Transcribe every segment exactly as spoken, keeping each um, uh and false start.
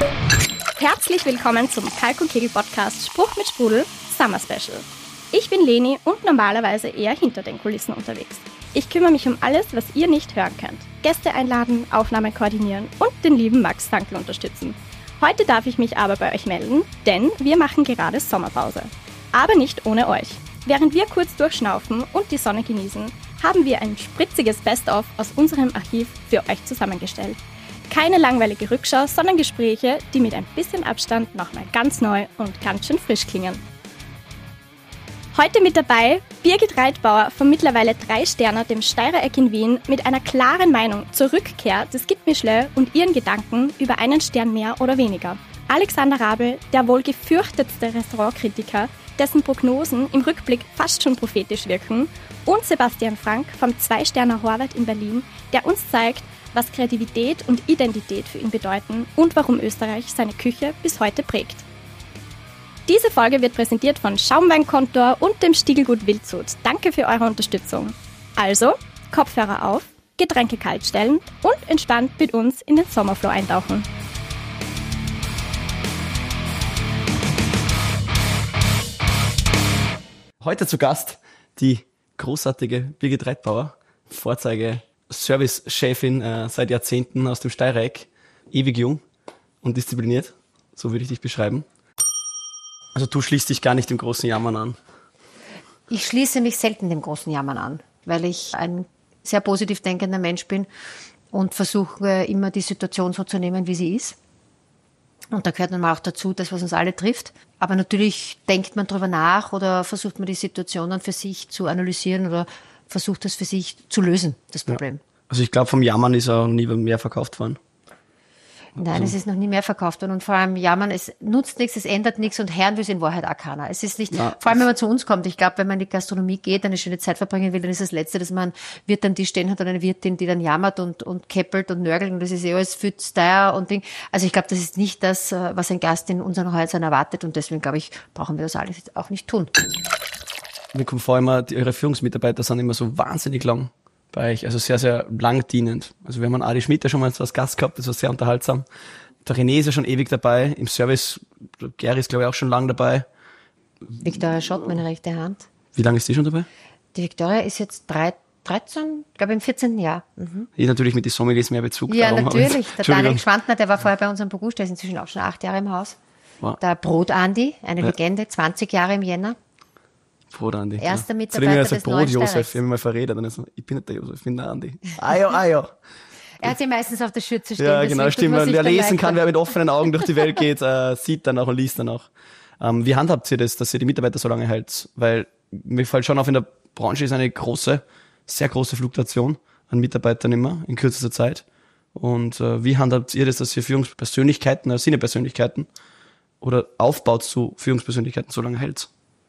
Herzlich willkommen zum Kalk und Kegel Podcast Spruch mit Sprudel Summer Special. Ich bin Leni und normalerweise eher hinter den Kulissen unterwegs. Ich kümmere mich um alles, was ihr nicht hören könnt. Gäste einladen, Aufnahmen koordinieren und den lieben Max Dankl unterstützen. Heute darf ich mich aber bei euch melden, denn wir machen gerade Sommerpause. Aber nicht ohne euch. Während wir kurz durchschnaufen und die Sonne genießen, haben wir ein spritziges Best-of aus unserem Archiv für euch zusammengestellt. Keine langweilige Rückschau, sondern Gespräche, die mit ein bisschen Abstand nochmal ganz neu und ganz schön frisch klingen. Heute mit dabei Birgit Reitbauer vom mittlerweile drei Sterner dem Steirereck in Wien mit einer klaren Meinung zur Rückkehr des Guide Michelin und ihren Gedanken über einen Stern mehr oder weniger. Alexander Rabel, der wohl gefürchtetste Restaurantkritiker, dessen Prognosen im Rückblick fast schon prophetisch wirken, und Sebastian Frank vom zwei Sterner Horvath in Berlin, der uns zeigt, was Kreativität und Identität für ihn bedeuten und warum Österreich seine Küche bis heute prägt. Diese Folge wird präsentiert von Schaumweinkontor und dem Stiegelgut Wildshut. Danke für eure Unterstützung. Also, Kopfhörer auf, Getränke kalt stellen und entspannt mit uns in den Sommerflow eintauchen. Heute zu Gast die großartige Birgit Reitbauer, Vorzeige-Service-Chefin äh, seit Jahrzehnten aus dem Steirereck, ewig jung und diszipliniert, so würde ich dich beschreiben. Also du schließt dich gar nicht dem großen Jammern an. Ich schließe mich selten dem großen Jammern an, weil ich ein sehr positiv denkender Mensch bin und versuche immer die Situation so zu nehmen, wie sie ist. Und da gehört dann auch dazu, das, was uns alle trifft. Aber natürlich denkt man drüber nach oder versucht man die Situation dann für sich zu analysieren oder versucht das für sich zu lösen, das Problem. Ja. Also ich glaube, vom Jammern ist auch nie mehr verkauft worden. Nein, es ist noch nie mehr verkauft worden und vor allem jammern, es nutzt nichts, es ändert nichts und hören will es in Wahrheit auch keiner. Es ist nicht, ja. Vor allem wenn man zu uns kommt, ich glaube, wenn man in die Gastronomie geht, eine schöne Zeit verbringen will, dann ist das Letzte, dass man Wirt am Tisch stehen hat oder eine Wirtin, die dann jammert und, und keppelt und nörgelt und das ist eh alles viel zu teuer und Ding. Also ich glaube, das ist nicht das, was ein Gast in unseren Häusern erwartet und deswegen glaube ich, brauchen wir das alles auch nicht tun. Mir kommt vor immer, die, eure Führungsmitarbeiter sind immer so wahnsinnig lang bei euch, also sehr, sehr lang dienend. Also wir haben einen Adi Schmidt ja schon mal als Gast gehabt, das war sehr unterhaltsam. Der René ist ja schon ewig dabei, im Service, Gary ist glaube ich auch schon lang dabei. Victoria Schott, meine rechte Hand. Wie lange ist die schon dabei? Die Victoria ist jetzt drei, dreizehn, glaube ich im vierzehnten Jahr. Mhm. Ich natürlich mit den Sommeliers mehr Bezug. Ja, natürlich. Der Daniel Schwantner, der war vorher bei unserem Burgust, der ist inzwischen auch schon acht Jahre im Haus. Wow. Der Brot-Andi, eine ja. Legende, zwanzig Jahre im Jänner. Brot Andi. Erster ja. Mitarbeiter des Brot neuen Josef, Steirerecks. ich habe mal verredet, dann ist so, ich bin nicht der Josef, ich bin der Andi. Ah ja, ah ja. Er hat sie meistens auf der Schürze stehen. Ja, genau, stimmt. Wer lesen kann, wer mit offenen Augen durch die Welt geht, äh, sieht dann auch und liest dann auch. Ähm, wie handhabt ihr das, dass ihr die Mitarbeiter so lange hält? Weil mir fällt schon auf, in der Branche ist eine große, sehr große Fluktuation an Mitarbeitern immer in kürzester Zeit. Und äh, wie handhabt ihr das, dass ihr Führungspersönlichkeiten, also Sinnepersönlichkeiten oder aufbaut zu Führungspersönlichkeiten so lange hält?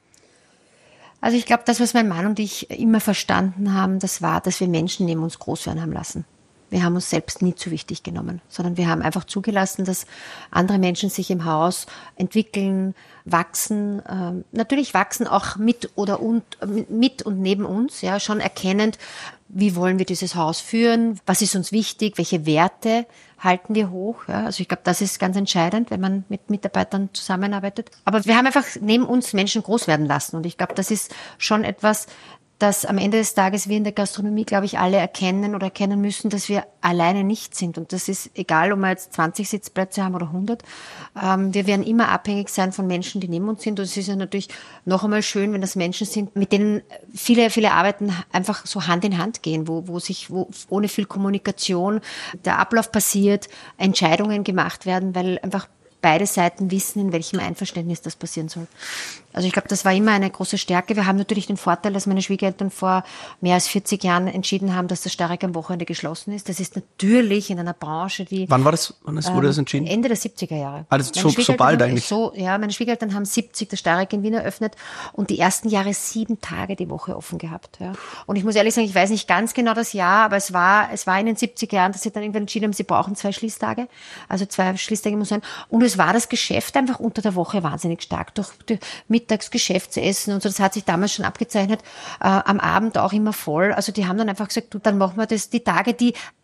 Also ich glaube, das, was mein Mann und ich immer verstanden haben, das war, dass wir Menschen neben uns groß werden haben lassen. Wir haben uns selbst nie zu wichtig genommen, sondern wir haben einfach zugelassen, dass andere Menschen sich im Haus entwickeln, wachsen. Ähm, natürlich wachsen auch mit oder und, mit und neben uns, ja, schon erkennend, wie wollen wir dieses Haus führen, was ist uns wichtig, welche Werte halten wir hoch. Ja. Also ich glaube, das ist ganz entscheidend, wenn man mit Mitarbeitern zusammenarbeitet. Aber wir haben einfach neben uns Menschen groß werden lassen und ich glaube, das ist schon etwas, dass am Ende des Tages wir in der Gastronomie, glaube ich, alle erkennen oder erkennen müssen, dass wir alleine nicht sind. Und das ist egal, ob wir jetzt zwanzig Sitzplätze haben oder hundert. Ähm, wir werden immer abhängig sein von Menschen, die neben uns sind. Und es ist ja natürlich noch einmal schön, wenn das Menschen sind, mit denen viele, viele Arbeiten einfach so Hand in Hand gehen, wo, wo sich, wo ohne viel Kommunikation der Ablauf passiert, Entscheidungen gemacht werden, weil einfach beide Seiten wissen, in welchem Einverständnis das passieren soll. Also ich glaube, das war immer eine große Stärke. Wir haben natürlich den Vorteil, dass meine Schwiegereltern vor mehr als vierzig Jahren entschieden haben, dass das Steirereck am Wochenende geschlossen ist. Das ist natürlich in einer Branche, die... Wann war das? Wann wurde ähm, das entschieden? Ende der siebziger Jahre. Ah, das ist so, so bald haben, eigentlich? So, ja, meine Schwiegereltern haben siebzig das Steirereck in Wien eröffnet und die ersten Jahre sieben Tage die Woche offen gehabt. Ja. Und ich muss ehrlich sagen, ich weiß nicht ganz genau das Jahr, aber es war, es war in den siebziger Jahren, dass sie dann irgendwann entschieden haben, sie brauchen zwei Schließtage. Also zwei Schließtage muss sein. Und es war das Geschäft einfach unter der Woche wahnsinnig stark durch die Mittagsgeschäft zu essen und so. Das hat sich damals schon abgezeichnet. Äh, am Abend auch immer voll. Also die haben dann einfach gesagt, du, dann machen wir das die Tage, die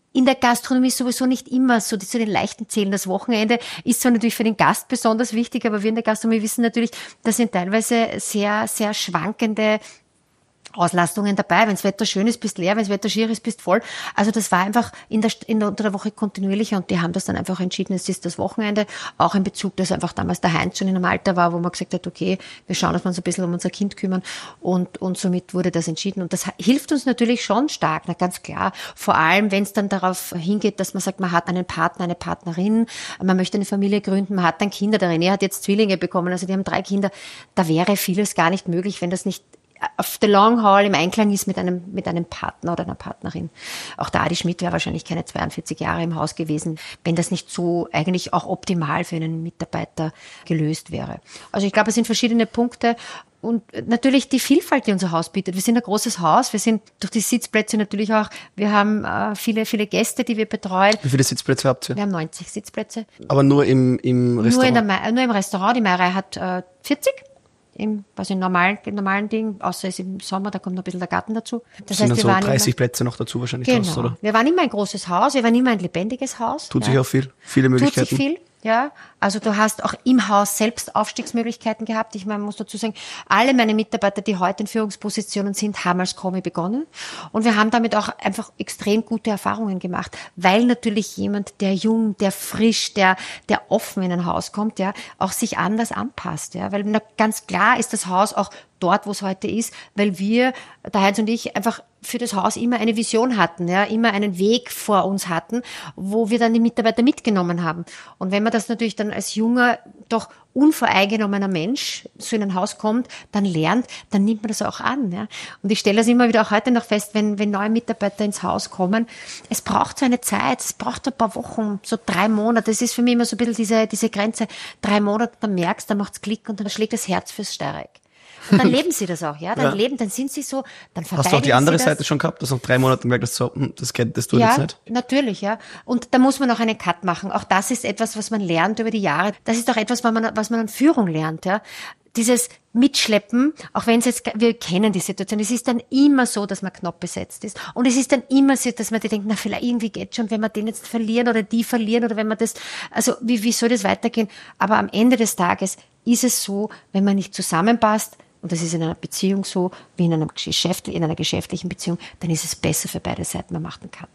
in der Gastronomie sowieso nicht immer so, zu den leichten Zählen. Das Wochenende ist zwar natürlich für den Gast besonders wichtig, aber wir in der Gastronomie wissen natürlich, das sind teilweise sehr, sehr schwankende Auslastungen dabei. Wenn das Wetter schön ist, bist leer, wenn das Wetter schier ist, bist voll. Also das war einfach in der, in der, unter der Woche kontinuierlicher und die haben das dann einfach entschieden, es ist das Wochenende, auch in Bezug, dass einfach damals der Heinz schon in einem Alter war, wo man gesagt hat, okay, wir schauen, dass wir uns ein bisschen um unser Kind kümmern und, und somit wurde das entschieden und das hilft uns natürlich schon stark, na ganz klar. Vor allem, wenn es dann darauf hingeht, dass man sagt, man hat einen Partner, eine Partnerin, man möchte eine Familie gründen, man hat dann Kinder darin. Er hat jetzt Zwillinge bekommen, also die haben drei Kinder. Da wäre vieles gar nicht möglich, wenn das nicht auf the long haul im Einklang ist mit einem, mit einem Partner oder einer Partnerin. Auch der Adi Schmidt wäre wahrscheinlich keine zweiundvierzig Jahre im Haus gewesen, wenn das nicht so eigentlich auch optimal für einen Mitarbeiter gelöst wäre. Also ich glaube, es sind verschiedene Punkte. Und natürlich die Vielfalt, die unser Haus bietet. Wir sind ein großes Haus, wir sind durch die Sitzplätze natürlich auch, wir haben äh, viele, viele Gäste, die wir betreuen. Wie viele Sitzplätze habt ihr? Wir haben neunzig Sitzplätze. Aber nur im, im Restaurant? Nur, in der, nur im Restaurant. Die Meierei hat äh, vierzig. Im, also im normalen, im normalen Ding, außer es ist im Sommer, da kommt noch ein bisschen der Garten dazu. Das sind heißt, dann wir so waren dreißig immer, Plätze noch dazu wahrscheinlich genau. draus, oder? Wir waren immer ein großes Haus, wir waren immer ein lebendiges Haus. Tut ja. sich auch viel, viele Möglichkeiten. Tut sich viel, ja. Also du hast auch im Haus selbst Aufstiegsmöglichkeiten gehabt. Ich meine, muss dazu sagen, alle meine Mitarbeiter, die heute in Führungspositionen sind, haben als Kommi begonnen. Und wir haben damit auch einfach extrem gute Erfahrungen gemacht, weil natürlich jemand, der jung, der frisch, der, der offen in ein Haus kommt, ja, auch sich anders anpasst, ja. Weil na, ganz klar ist das Haus auch dort, wo es heute ist, weil wir, der Heinz und ich, einfach für das Haus immer eine Vision hatten, ja, immer einen Weg vor uns hatten, wo wir dann die Mitarbeiter mitgenommen haben. Und wenn man das natürlich dann als junger, doch unvoreingenommener Mensch so in ein Haus kommt, dann lernt, dann nimmt man das auch an, ja. Und ich stelle das immer wieder auch heute noch fest, wenn, wenn neue Mitarbeiter ins Haus kommen, es braucht so eine Zeit, es braucht ein paar Wochen, so drei Monate, das ist für mich immer so ein bisschen diese, diese Grenze, drei Monate, dann merkst, dann macht's Klick und dann schlägt das Herz fürs Steireck. Und dann leben sie das auch, ja, dann ja. leben, dann sind sie so, dann verteidigen Hast du auch die andere sie Seite das. schon gehabt, dass nach drei Monaten merkt, dass so, das geht, das tut ja, jetzt nicht? Ja, natürlich, ja. Und da muss man auch einen Cut machen. Auch das ist etwas, was man lernt über die Jahre. Das ist auch etwas, was man, was man an Führung lernt, ja. Dieses Mitschleppen, auch wenn es jetzt, wir kennen die Situation, es ist dann immer so, dass man knapp besetzt ist. Und es ist dann immer so, dass man die denkt, na, vielleicht irgendwie geht's schon, wenn wir den jetzt verlieren oder die verlieren oder wenn man das, also, wie, wie soll das weitergehen? Aber am Ende des Tages ist es so, wenn man nicht zusammenpasst, und das ist in einer Beziehung so, wie in einer, Geschäft, in einer geschäftlichen Beziehung, dann ist es besser für beide Seiten, man macht einen Cut.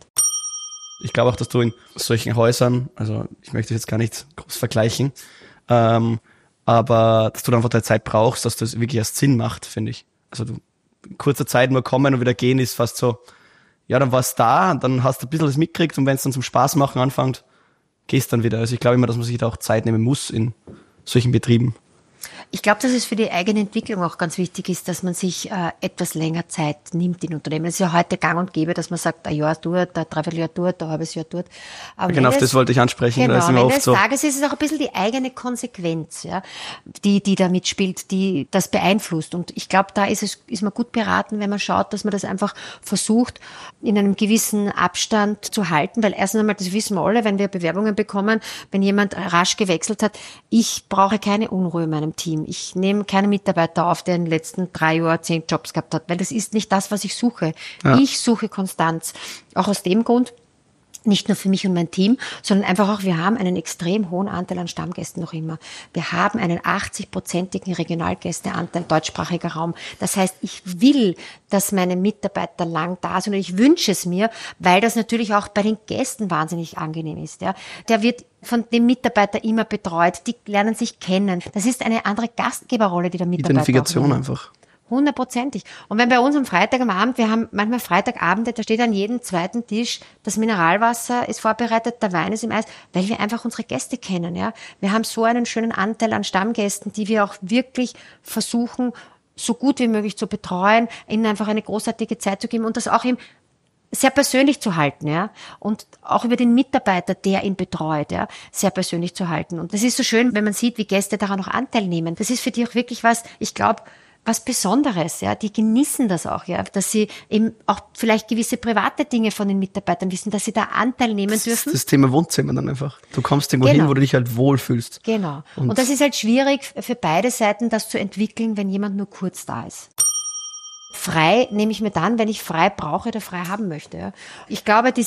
Ich glaube auch, dass du in solchen Häusern, also ich möchte das jetzt gar nicht groß vergleichen, ähm, aber dass du dann einfach deine Zeit brauchst, dass das wirklich erst Sinn macht, finde ich. Also du, in kurzer Zeit nur kommen und wieder gehen ist fast so, ja, dann warst da und dann hast du ein bisschen das mitgekriegt und wenn es dann zum Spaß machen anfängt, gehst dann wieder. Also ich glaube immer, dass man sich da auch Zeit nehmen muss in solchen Betrieben. Ich glaube, dass es für die eigene Entwicklung auch ganz wichtig ist, dass man sich äh, etwas länger Zeit nimmt in Unternehmen. Es ist ja heute gang und gäbe, dass man sagt, ein Jahr dort, ein Dreivierteljahr dort, ein halbes Jahr dort. Aber genau, auf es, das wollte ich ansprechen. Genau, da ist immer am Ende oft des so. Tages ist es auch ein bisschen die eigene Konsequenz, ja, die, die da mitspielt, die das beeinflusst. Und ich glaube, da ist es, ist man gut beraten, wenn man schaut, dass man das einfach versucht, in einem gewissen Abstand zu halten, weil erstens einmal, das wissen wir alle, wenn wir Bewerbungen bekommen, wenn jemand rasch gewechselt hat, ich brauche keine Unruhe in meinem Team. Ich nehme keine Mitarbeiter auf, der in den letzten drei Jahren zehn Jobs gehabt hat, weil das ist nicht das, was ich suche. Ja. Ich suche Konstanz. Auch aus dem Grund, nicht nur für mich und mein Team, sondern einfach auch, wir haben einen extrem hohen Anteil an Stammgästen noch immer. Wir haben einen achtzig-prozentigen Regionalgästeanteil deutschsprachiger Raum. Das heißt, ich will, dass meine Mitarbeiter lang da sind und ich wünsche es mir, weil das natürlich auch bei den Gästen wahnsinnig angenehm ist. Ja. Der wird von dem Mitarbeiter immer betreut, die lernen sich kennen. Das ist eine andere Gastgeberrolle, die der Mitarbeiter Identifikation einfach. Hundertprozentig. Und wenn bei uns am Freitag am Abend, wir haben manchmal Freitagabende, da steht an jedem zweiten Tisch, das Mineralwasser ist vorbereitet, der Wein ist im Eis, weil wir einfach unsere Gäste kennen, ja. Wir haben so einen schönen Anteil an Stammgästen, die wir auch wirklich versuchen, so gut wie möglich zu betreuen, ihnen einfach eine großartige Zeit zu geben und das auch im sehr persönlich zu halten, ja, und auch über den Mitarbeiter, der ihn betreut, ja, sehr persönlich zu halten. Und das ist so schön, wenn man sieht, wie Gäste daran auch Anteil nehmen. Das ist für die auch wirklich was, ich glaube, was Besonderes, ja. Die genießen das auch, ja, dass sie eben auch vielleicht gewisse private Dinge von den Mitarbeitern wissen, dass sie da Anteil nehmen das dürfen. Das ist das Thema Wohnzimmer dann einfach. Du kommst irgendwo Genau. hin, wo du dich halt wohlfühlst. Genau. Und, Und das ist halt schwierig für beide Seiten, das zu entwickeln, wenn jemand nur kurz da ist. Frei nehme ich mir dann, wenn ich frei brauche oder frei haben möchte. Ja. Ich glaube, dieses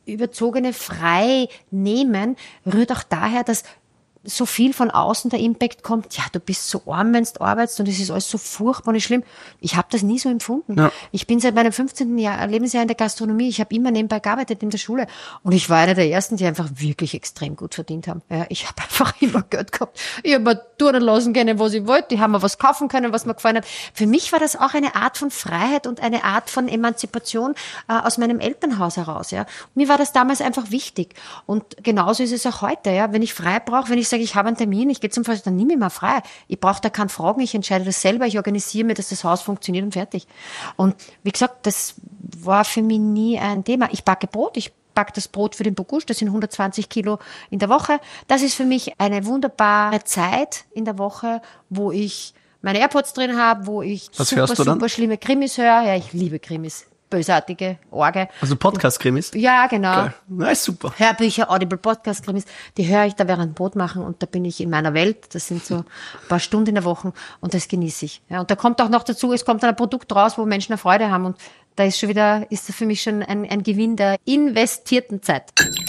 überzogene Freinehmen rührt auch daher, dass so viel von außen der Impact kommt, ja, du bist so arm, wenn du arbeitest und es ist alles so furchtbar und schlimm. Ich habe das nie so empfunden. Ja. Ich bin seit meinem fünfzehnten Jahr, Lebensjahr in der Gastronomie. Ich habe immer nebenbei gearbeitet in der Schule und ich war einer der Ersten, die einfach wirklich extrem gut verdient haben. Ja, ich habe einfach immer Geld gehabt. Ich habe mir tun lassen können, was ich wollte. Die haben mir was kaufen können, was mir gefallen hat. Für mich war das auch eine Art von Freiheit und eine Art von Emanzipation äh, aus meinem Elternhaus heraus. Ja. Mir war das damals einfach wichtig. Und genauso ist es auch heute. Ja. Wenn ich frei brauche, wenn ich sage, ich habe einen Termin, ich gehe zum Friseur, dann nehme ich mal frei. Ich brauche da keinen Fragen, ich entscheide das selber, ich organisiere mir, dass das Haus funktioniert und fertig. Und wie gesagt, das war für mich nie ein Thema. Ich backe Brot, ich backe das Brot für den Bogusch, das sind hundertzwanzig Kilo in der Woche. Das ist für mich eine wunderbare Zeit in der Woche, wo ich meine AirPods drin habe, wo ich Was super, hörst du dann? super schlimme Krimis höre. Ja, ich liebe Krimis. Bösartige Orge. Also Podcast-Krimis? Ja, genau. Geil. Na, ist super. Hörbücher, Audible Podcast-Krimis, die höre ich da während Brot machen und da bin ich in meiner Welt. Das sind so ein paar Stunden in der Woche und das genieße ich. Ja, und da kommt auch noch dazu, es kommt dann ein Produkt raus, wo Menschen eine Freude haben und da ist schon wieder, ist das für mich schon ein, ein Gewinn der investierten Zeit.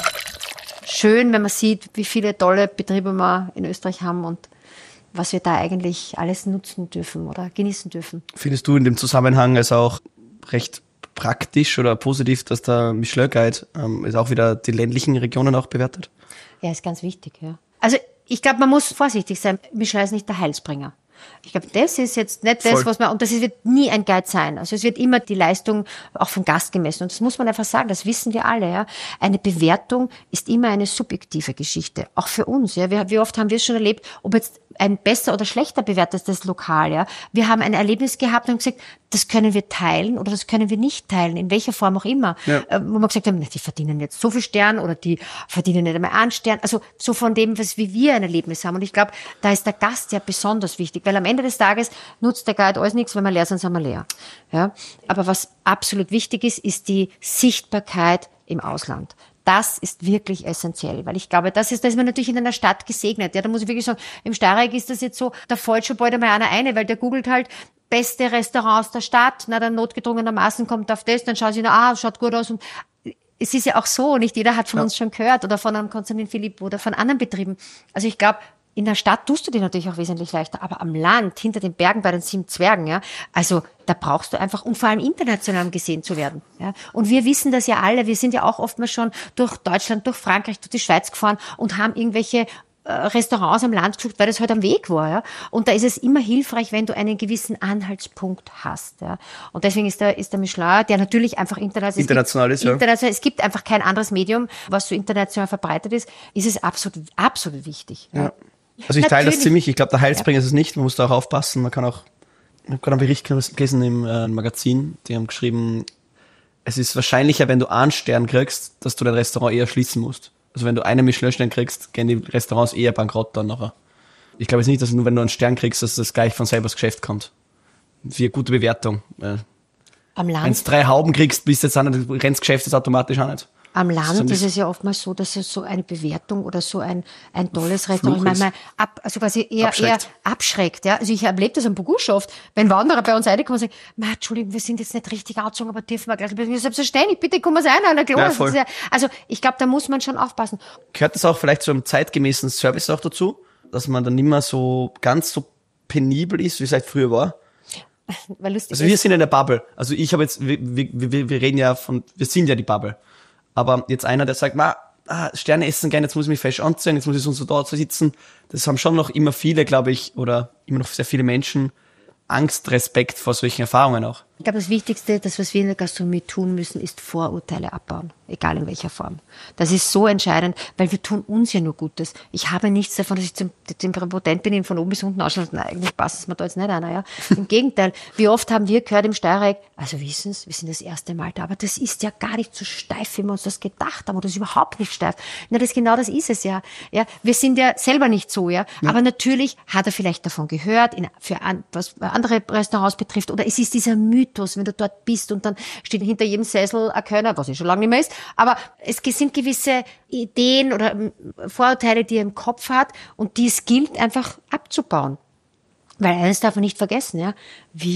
Schön, wenn man sieht, wie viele tolle Betriebe wir in Österreich haben und was wir da eigentlich alles nutzen dürfen oder genießen dürfen. Findest du in dem Zusammenhang es auch recht praktisch oder positiv, dass der Michelin Guide ähm, ist auch wieder die ländlichen Regionen auch bewertet? Ja, ist ganz wichtig, ja. Also ich glaube, man muss vorsichtig sein. Michelin ist nicht der Heilsbringer. Ich glaube, das ist jetzt nicht das, Voll. was man, und das wird nie ein Guide sein. Also es wird immer die Leistung auch vom Gast gemessen. Und das muss man einfach sagen, das wissen wir alle, ja. Eine Bewertung ist immer eine subjektive Geschichte. Auch für uns, ja. Wir, wie oft haben wir es schon erlebt, ob jetzt ein besser oder schlechter bewertetes Lokal, ja. Wir haben ein Erlebnis gehabt und gesagt, das können wir teilen oder das können wir nicht teilen, in welcher Form auch immer. Ja. Äh, wo wir gesagt haben, die verdienen jetzt so viel Stern oder die verdienen nicht einmal einen Stern. Also so von dem, was wie wir ein Erlebnis haben. Und ich glaube, da ist der Gast ja besonders wichtig, weil am Ende des Tages nutzt der Guide alles nichts, wenn wir leer sind, sind wir leer. Ja. Aber was absolut wichtig ist, ist die Sichtbarkeit im Ausland. Das ist wirklich essentiell, weil ich glaube, das ist, da ist man natürlich in einer Stadt gesegnet. Ja, da muss ich wirklich sagen, im Steiermark ist das jetzt so, da fällt schon bald einmal einer eine, weil der googelt halt beste Restaurants der Stadt, na, dann notgedrungenermaßen kommt auf das, dann schaut sich, ah, schaut gut aus und es ist ja auch so, nicht jeder hat von ja. uns schon gehört oder von einem Konstantin Philipp oder von anderen Betrieben. Also ich glaube, in der Stadt tust du dir natürlich auch wesentlich leichter, aber am Land, hinter den Bergen bei den sieben Zwergen, ja, also da brauchst du einfach, und vor allem international gesehen zu werden. Ja. Und wir wissen das ja alle, wir sind ja auch oftmals schon durch Deutschland, durch Frankreich, durch die Schweiz gefahren und haben irgendwelche äh, Restaurants am Land gesucht, weil das halt am Weg war. Ja. Und da ist es immer hilfreich, wenn du einen gewissen Anhaltspunkt hast. Ja. Und deswegen ist der, ist der Michelin, der natürlich einfach international, international ist, ja. international, es gibt einfach kein anderes Medium, was so international verbreitet ist, ist es absolut, absolut wichtig. Ja. Ja. Also ich teile das ziemlich, ich glaube, der Heilsbringer ja. ist es nicht, man muss da auch aufpassen, man kann auch, ich habe gerade einen Bericht gelesen im äh, Magazin, die haben geschrieben, es ist wahrscheinlicher, wenn du einen Stern kriegst, dass du dein Restaurant eher schließen musst. Also wenn du einen Michelin-Stern kriegst, gehen die Restaurants eher bankrott dann nachher. Ich glaube jetzt nicht, dass nur wenn du einen Stern kriegst, dass das gleich von selber ins Geschäft kommt. Für eine gute Bewertung. Am Land. Wenn du drei Hauben kriegst, bist du jetzt auch nicht, rennt das Geschäft jetzt automatisch auch nicht. Am Land ist es ja oftmals so, dass es so eine Bewertung oder so ein, ein tolles Restaurant manchmal ab, also quasi eher abschreckt. eher abschreckt. Ja. Also ich erlebe das am Bogusch oft, wenn Wanderer bei uns reinkommen und sagen, Entschuldigung, wir sind jetzt nicht richtig angezogen, aber dürfen wir gleich. Selbstverständlich, bitte kommen Sie rein, klar. Ja, voll. Ja, also ich glaube, da muss man schon aufpassen. Gehört das auch vielleicht zu einem zeitgemäßen Service auch dazu, dass man dann nicht mehr so ganz so penibel ist, wie es halt früher war? Weil lustig also wir ist. sind in der Bubble. Also ich habe jetzt, wir, wir, wir reden ja von, wir sind ja die Bubble. Aber jetzt einer, der sagt, ma, ah, Sterne essen gern, jetzt muss ich mich fesch anziehen, jetzt muss ich so und so da sitzen. Das haben schon noch immer viele, glaube ich, oder immer noch sehr viele Menschen Angst, Respekt vor solchen Erfahrungen auch. Ich glaube, das Wichtigste, das, was wir in der Gastronomie tun müssen, ist Vorurteile abbauen. Egal in welcher Form. Das ist so entscheidend, weil wir tun uns ja nur Gutes. Ich habe nichts davon, dass ich zum, zum Präpotent bin, ihn von oben bis unten ausschaue. Nein, eigentlich passt es mir da jetzt nicht einer, ja. Im Gegenteil. Wie oft haben wir gehört im Steiermark, also wissen Sie, wir sind das erste Mal da, aber das ist ja gar nicht so steif, wie wir uns das gedacht haben, oder das ist überhaupt nicht steif. Na, das genau das ist es ja. Ja, wir sind ja selber nicht so, ja. ja. Aber natürlich hat er vielleicht davon gehört, in, für an, was andere Restaurants betrifft, oder es ist dieser Mythos, wenn du dort bist und dann steht hinter jedem Sessel ein Kölner, was ja schon lange nicht mehr ist, aber es sind gewisse Ideen oder Vorurteile, die er im Kopf hat und die es gilt einfach abzubauen. Weil eines darf man nicht vergessen, ja, wir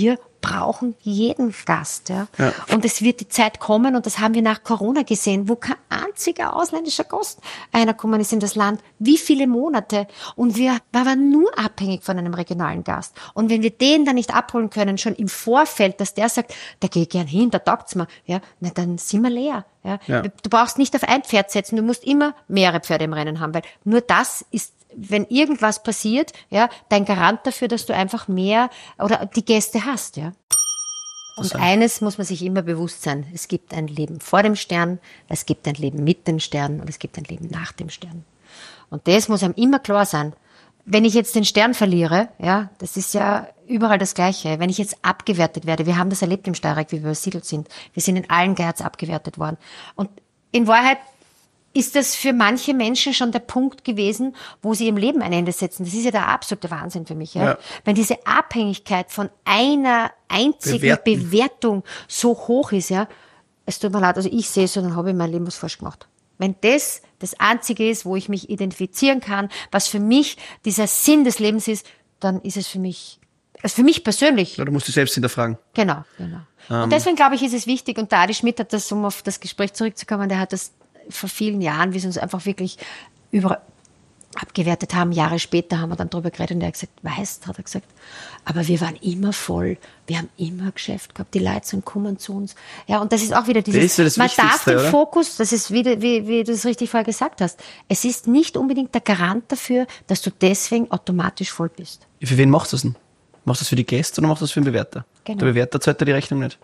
brauchen jeden Gast. Ja? Ja. Und es wird die Zeit kommen, und das haben wir nach Corona gesehen, wo kein einziger ausländischer Gast reingekommen ist in das Land. Wie viele Monate? Und wir waren nur abhängig von einem regionalen Gast. Und wenn wir den dann nicht abholen können, schon im Vorfeld, dass der sagt, da gehe ich gern hin, da taugt's mir, ja, na, dann sind wir leer. Ja? Ja. Du brauchst nicht auf ein Pferd setzen, du musst immer mehrere Pferde im Rennen haben, weil nur das ist, wenn irgendwas passiert, ja, dein Garant dafür, dass du einfach mehr oder die Gäste hast, ja. Und eines muss man sich immer bewusst sein: Es gibt ein Leben vor dem Stern, es gibt ein Leben mit den Sternen und es gibt ein Leben nach dem Stern. Und das muss einem immer klar sein. Wenn ich jetzt den Stern verliere, ja, das ist ja überall das Gleiche. Wenn ich jetzt abgewertet werde, wir haben das erlebt im Steiermark, wie wir übersiedelt sind. Wir sind in allen Geiz abgewertet worden. Und in Wahrheit ist das für manche Menschen schon der Punkt gewesen, wo sie im Leben ein Ende setzen. Das ist ja der absolute Wahnsinn für mich. Ja? Ja. Wenn diese Abhängigkeit von einer einzigen Bewerten. Bewertung so hoch ist, ja, es tut mir leid, also ich sehe es so, dann habe ich mein Leben was falsch gemacht. Wenn das das Einzige ist, wo ich mich identifizieren kann, was für mich dieser Sinn des Lebens ist, dann ist es für mich, also für mich persönlich. Ja, du musst dich selbst hinterfragen. Genau, genau. Ähm. Und deswegen glaube ich, ist es wichtig, und der Adi Schmidt hat das, um auf das Gespräch zurückzukommen, der hat das vor vielen Jahren, wie sie uns einfach wirklich über abgewertet haben, Jahre später haben wir dann drüber geredet, und er hat gesagt, weißt, hat er gesagt, aber wir waren immer voll, wir haben immer Geschäft gehabt, die Leute sind kommen zu uns. Ja, und das ist auch wieder dieses, Das ist ja das man darf Wichtigste, den oder? Fokus, das ist wieder, wie, wie du es richtig vorher gesagt hast, es ist nicht unbedingt der Garant dafür, dass du deswegen automatisch voll bist. Für wen machst du das denn? Machst du das für die Gäste oder machst du das für den Bewerter? Genau. Der Bewerter zahlt dir die Rechnung nicht.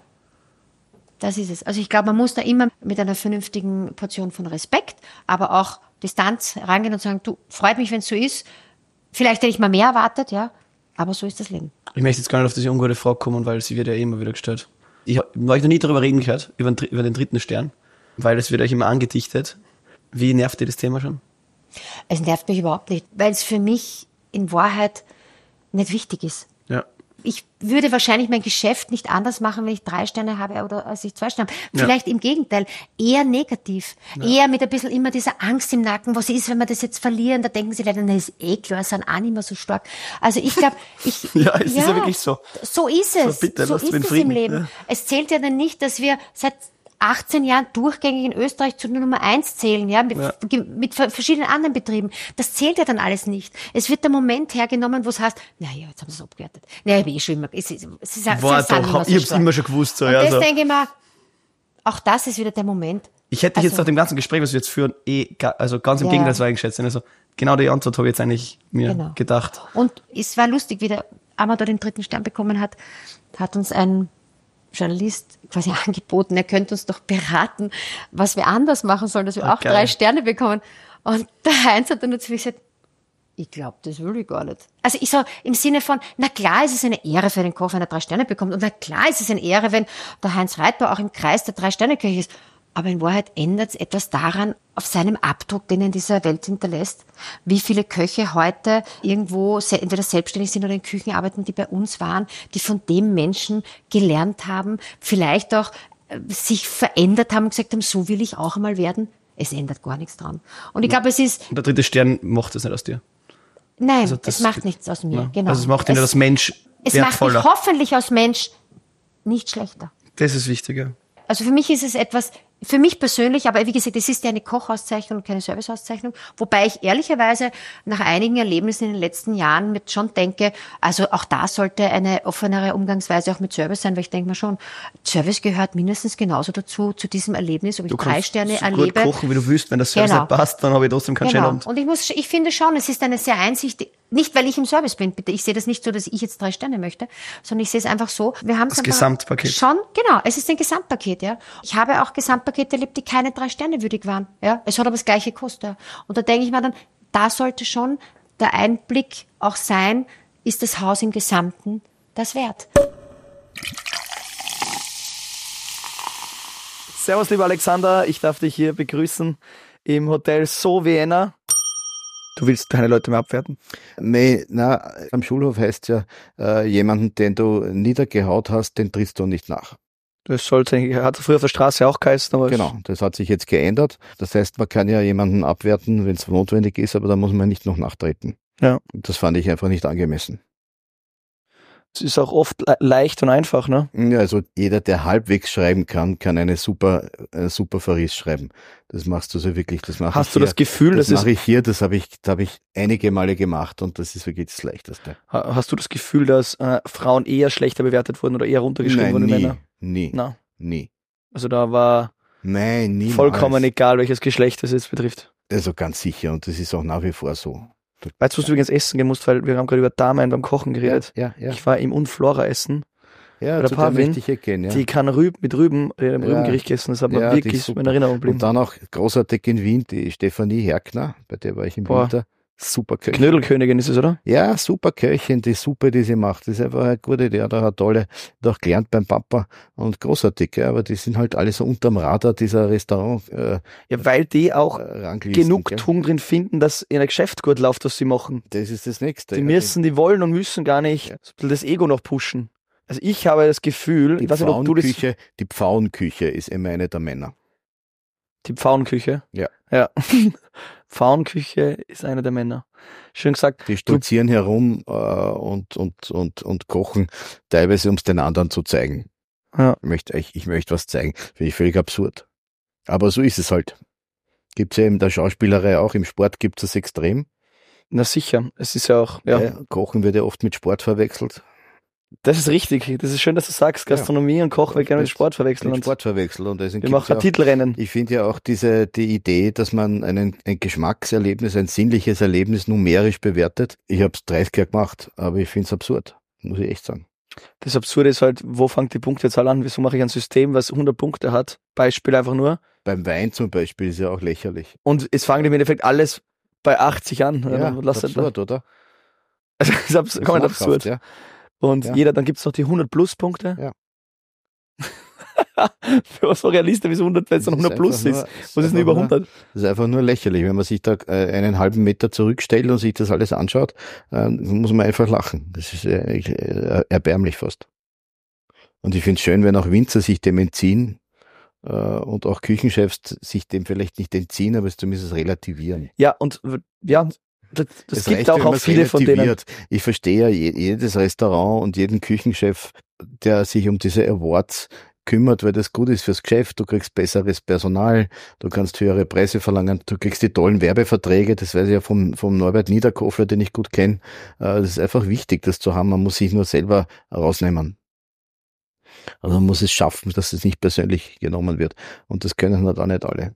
Das ist es. Also ich glaube, man muss da immer mit einer vernünftigen Portion von Respekt, aber auch Distanz rangehen und sagen, du, freut mich, wenn es so ist. Vielleicht hätte ich mal mehr erwartet, ja, aber so ist das Leben. Ich möchte jetzt gar nicht auf diese ungute Frage kommen, weil sie wird ja eh immer wieder gestellt. Ich habe euch noch nie darüber reden gehört, über den, über den dritten Stern, weil es wird euch immer angedichtet. Wie nervt ihr das Thema schon? Es nervt mich überhaupt nicht, weil es für mich in Wahrheit nicht wichtig ist. Ja. Ich würde wahrscheinlich mein Geschäft nicht anders machen, wenn ich drei Sterne habe oder als ich zwei Sterne habe. Ja. Vielleicht im Gegenteil, eher negativ. Ja. Eher mit ein bisschen immer dieser Angst im Nacken. Was ist, wenn wir das jetzt verlieren? Da denken sie leider, na, ist eh klar, sind auch nicht mehr so stark. Also ich glaube, ich... Ja, es ist ja wirklich so. So ist es. So, bitte, so lasst ist mich in es Frieden. im Leben. Ja. Es zählt ja dann nicht, dass wir seit achtzehn Jahren durchgängig in Österreich zu Nummer eins zählen, ja, mit, Ja. mit verschiedenen anderen Betrieben. Das zählt ja dann alles nicht. Es wird der Moment hergenommen, wo es heißt, naja, jetzt haben sie es abgewertet. Naja, ich habe eh schon immer, es ist, es ist, War es sind doch, immer so ich hab's stark. immer schon gewusst. So, Und ja, das so. denke ich mir, auch das ist wieder der Moment. Ich hätte dich jetzt Also- nach dem ganzen Gespräch, was wir jetzt führen, eh, ga- also ganz im Ja, Gegenteil ja. so eingeschätzt. Also genau die Antwort habe ich jetzt eigentlich mir Genau. gedacht. Und es war lustig, wie der Amador den dritten Stern bekommen hat, hat uns ein Journalist quasi angeboten, er könnte uns doch beraten, was wir anders machen sollen, dass wir Ah, auch geil. drei Sterne bekommen. Und der Heinz hat dann nur zu mir gesagt, ich glaube, das will ich gar nicht. Also ich so im Sinne von, na klar ist es eine Ehre für den Koch, wenn er drei Sterne bekommt. Und na klar ist es eine Ehre, wenn der Heinz Reitbau auch im Kreis der Drei-Sterne-Köche ist. Aber in Wahrheit ändert es etwas daran, auf seinem Abdruck, den er in dieser Welt hinterlässt, wie viele Köche heute irgendwo se- entweder selbstständig sind oder in Küchen arbeiten, die bei uns waren, die von dem Menschen gelernt haben, vielleicht auch äh, sich verändert haben und gesagt haben, so will ich auch einmal werden. Es ändert gar nichts dran. Und ich glaube, es ist, Und der dritte Stern macht das nicht aus dir. nein, Also das- es macht nichts aus mir. Ja. Genau. Also es macht ihn nicht als Mensch Es macht wertvoller. mich hoffentlich als Mensch nicht schlechter. Das ist wichtiger. Also für mich ist es etwas, für mich persönlich, aber wie gesagt, es ist ja eine Kochauszeichnung und keine Serviceauszeichnung, wobei ich ehrlicherweise nach einigen Erlebnissen in den letzten Jahren mit schon denke, also auch da sollte eine offenere Umgangsweise auch mit Service sein, weil ich denke mir schon, Service gehört mindestens genauso dazu, zu diesem Erlebnis, ob ich Du drei kannst Sterne so erlebe. gut kochen, wie du willst. Wenn das Service Genau. nicht passt, dann habe ich trotzdem keinen schönen Genau. Abend. Und ich muss, ich finde schon, es ist eine sehr einsichtige, nicht weil ich im Service bin, bitte. Ich sehe das nicht so, dass ich jetzt drei Sterne möchte, sondern ich sehe es einfach so. Wir haben es Das einfach Gesamtpaket. Schon, genau. Es ist ein Gesamtpaket, ja. Ich habe auch Gesamtpakete erlebt, die keine drei Sterne würdig waren, ja. Es hat aber das gleiche gekostet, ja. Und da denke ich mir dann, da sollte schon der Einblick auch sein, ist das Haus im Gesamten das wert? Servus, lieber Alexander. Ich darf dich hier begrüßen im Hotel So Vienna. Du willst keine Leute mehr abwerten? Nee, na, am Schulhof heißt ja, äh, jemanden, den du niedergehaut hast, den trittst du nicht nach. Das sollte, hat früher auf der Straße auch geheißen. Aber Genau, das hat sich jetzt geändert. Das heißt, man kann ja jemanden abwerten, wenn es notwendig ist, aber da muss man nicht noch nachtreten. Ja. Das fand ich einfach nicht angemessen. ist auch oft le- leicht und einfach, ne? Ja, also jeder, der halbwegs schreiben kann, kann eine super, eine super Verriss schreiben. Das machst du so wirklich. Das mache Hast ich du hier. das Gefühl, das das ist, mache ich hier, das habe ich, das habe ich einige Male gemacht und das ist wirklich das Leichteste. ha- hast du das Gefühl, dass äh, Frauen eher schlechter bewertet wurden oder eher runtergeschrieben Nein, wurden wie nie, Männer? nie, Na, nie. also da war Nein, niemals. vollkommen egal, welches Geschlecht es jetzt betrifft. Also ganz sicher und das ist auch nach wie vor so. Weißt du, was du übrigens essen gehen musst, weil wir haben gerade über Damen beim Kochen geredet. Ja, ja. Ich war im Unflora essen. Ja, bei der zu der Pavin, möchte ich gehen, ja. Die kann Rüb mit Rüben, äh, im Ja. Rübengericht gegessen. Das hat mir Ja, die ist wirklich super. in Erinnerung geblieben. Und dann auch großartig in Wien, die Stefanie Herkner, bei der war ich im Boah. Winter. Super Köchin. Knödelkönigin ist es, oder? Ja, super Köchin, die Suppe, die sie macht, das ist einfach eine gute, die hat auch eine tolle, hat auch gelernt beim Papa und großartig, ja, aber die sind halt alle so unterm Radar dieser Restaurant, äh, Ja, weil die auch äh, Ranglisten, gell? Genugtuung drin finden, dass in ein Geschäft gut läuft, was sie machen. Das ist das Nächste. Die ja. müssen, die wollen und müssen gar nicht Ja. so ein bisschen das Ego noch pushen. Also ich habe das Gefühl, Die ich weiß nicht, ob du das, Pfauenküche, die Pfauenküche ist immer eine der Männer. die Pfauenküche. Ja. Ja. Pfauenküche ist eine der Männer. Schön gesagt. Die stolzieren herum äh, und, und, und, und kochen, teilweise um es den anderen zu zeigen. Ja. Ich möchte, ich, ich möchte was zeigen. Finde ich völlig absurd. Aber so ist es halt. Gibt's ja in der Schauspielerei auch, im Sport gibt's das extrem. Na sicher, es ist ja auch, ja. Ja, Kochen wird ja oft mit Sport verwechselt. Das ist richtig. Das ist schön, dass du sagst, Gastronomie und Koch wird gerne mit Sport verwechseln. Mit Und Sport verwechseln. Und deswegen wir gibt's machen ja ein auch, Titelrennen. ich finde ja auch diese, die Idee, dass man einen, ein Geschmackserlebnis, ein sinnliches Erlebnis numerisch bewertet. Ich habe es dreißig Jahre gemacht, aber ich finde es absurd. Muss ich echt sagen. Das Absurde ist halt, wo fängt die Punktezahl an? Wieso mache ich ein System, was hundert Punkte hat? Beispiel einfach nur. Beim Wein zum Beispiel ist ja auch lächerlich. Und es fangen im Endeffekt alles bei achtzig an. Ja, Lass das ist halt absurd, oder? Also, das ist abs- Das ist komplett lachhaft, absurd. ja. Und Ja. jeder, dann gibt's noch die hundert plus Punkte. Ja. Für was so realistisch, wieso hundert, wenn es dann Das hundert plus einfach ist. nur- Was ist denn einfach über nur- hundert? Das ist einfach nur lächerlich. Wenn man sich da äh, einen halben Meter zurückstellt und sich das alles anschaut, äh, muss man einfach lachen. Das ist äh, äh, erbärmlich fast. Und ich finde es schön, wenn auch Winzer sich dem entziehen äh, und auch Küchenchefs sich dem vielleicht nicht entziehen, aber es zumindest relativieren. Ja, und w- ja, das, das Es gibt reicht, auch, wenn auch man's viele von denen. relativiert. Ich verstehe ja je- jedes Restaurant und jeden Küchenchef, der sich um diese Awards kümmert, weil das gut ist fürs Geschäft. Du kriegst besseres Personal, du kannst höhere Preise verlangen, du kriegst die tollen Werbeverträge, das weiß ich ja vom, vom Norbert Niederkofler, den ich gut kenne. Äh, Das ist einfach wichtig, das zu haben. Man muss sich nur selber rausnehmen. Also man muss es schaffen, dass es nicht persönlich genommen wird. Und das können halt auch nicht alle.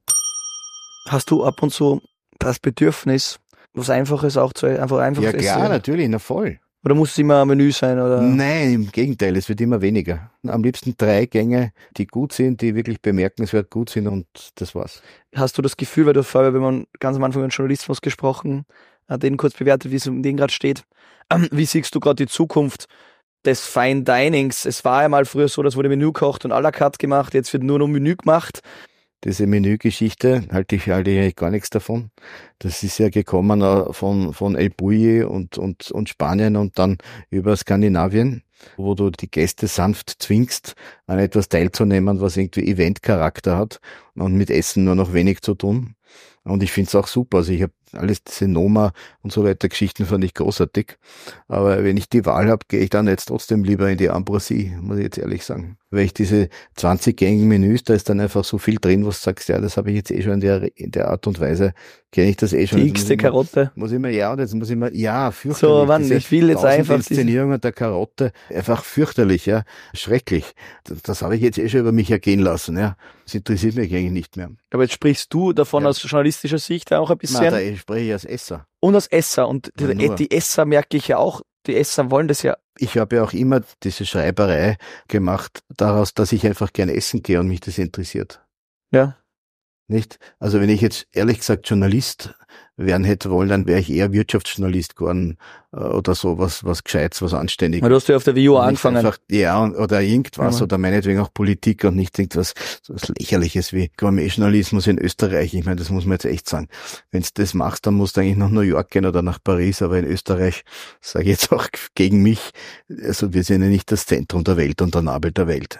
Hast du ab und zu das Bedürfnis, was Einfaches auch zu einfach einfach Ja zu klar, essen? natürlich, na voll. Oder muss es immer ein Menü sein? Oder? Nein, im Gegenteil, es wird immer weniger. Am liebsten drei Gänge, die gut sind, die wirklich bemerkenswert gut sind und das war's. Hast du das Gefühl, weil du vorher, wenn man ganz am Anfang über den Journalismus gesprochen, hat den kurz bewertet, wie es um den gerade steht. Ähm, wie siehst du gerade die Zukunft des Fine Dinings? Es war ja mal früher so, dass wurde Menü gekocht und à la carte gemacht, jetzt wird nur noch Menü gemacht. Diese Menügeschichte halte ich, halte ich eigentlich gar nichts davon. Das ist ja gekommen äh, von, von El Bulli und, und, und Spanien und dann über Skandinavien, wo du die Gäste sanft zwingst, an etwas teilzunehmen, was irgendwie Eventcharakter hat und mit Essen nur noch wenig zu tun. Und ich finde es auch super. Also ich habe alles diese Noma und so weiter Geschichten fand ich großartig. Aber wenn ich die Wahl habe, gehe ich dann jetzt trotzdem lieber in die Ambroisie, muss ich jetzt ehrlich sagen. Weil ich diese zwanzig-gängigen Menüs, da ist dann einfach so viel drin, was du sagst, ja, das habe ich jetzt eh schon in der, in der Art und Weise, kenne ich das eh schon. Die Jetzt muss x-te ich immer- Karotte. Muss ich immer, ja, und jetzt muss ich immer, ja, fürchterlich. So, Mann, Diese ich will jetzt tausend einfach diese- Inszenierungen der Karotte, einfach fürchterlich, ja, schrecklich. Das, das habe ich jetzt eh schon über mich ergehen lassen, ja. Das interessiert mich eigentlich nicht mehr. Aber jetzt sprichst du davon Ja. aus journalistischer Sicht auch ein bisschen. Na, da spreche ich als Esser. Und als Esser. Und die, Ja, nur. die Esser merke ich ja auch, die Esser wollen das ja. Ich habe ja auch immer diese Schreiberei gemacht daraus, dass ich einfach gerne essen gehe und mich das interessiert. Ja. Nicht? Also wenn ich jetzt ehrlich gesagt Journalist werden hätte wollen, dann wäre ich eher Wirtschaftsjournalist geworden äh, oder so, was, was Gescheites, was Anständiges. Weil du hast ja auf der V O Und nicht angefangen. Einfach, ja, und- oder irgendwas, Ja. oder meinetwegen auch Politik und nicht irgendwas so was Lächerliches wie Gourmet-Journalismus in Österreich. Ich meine, das muss man jetzt echt sagen. Wenn du das machst, dann musst du eigentlich nach New York gehen oder nach Paris, aber in Österreich, sage ich jetzt auch gegen mich, also wir sind ja nicht das Zentrum der Welt und der Nabel der Welt.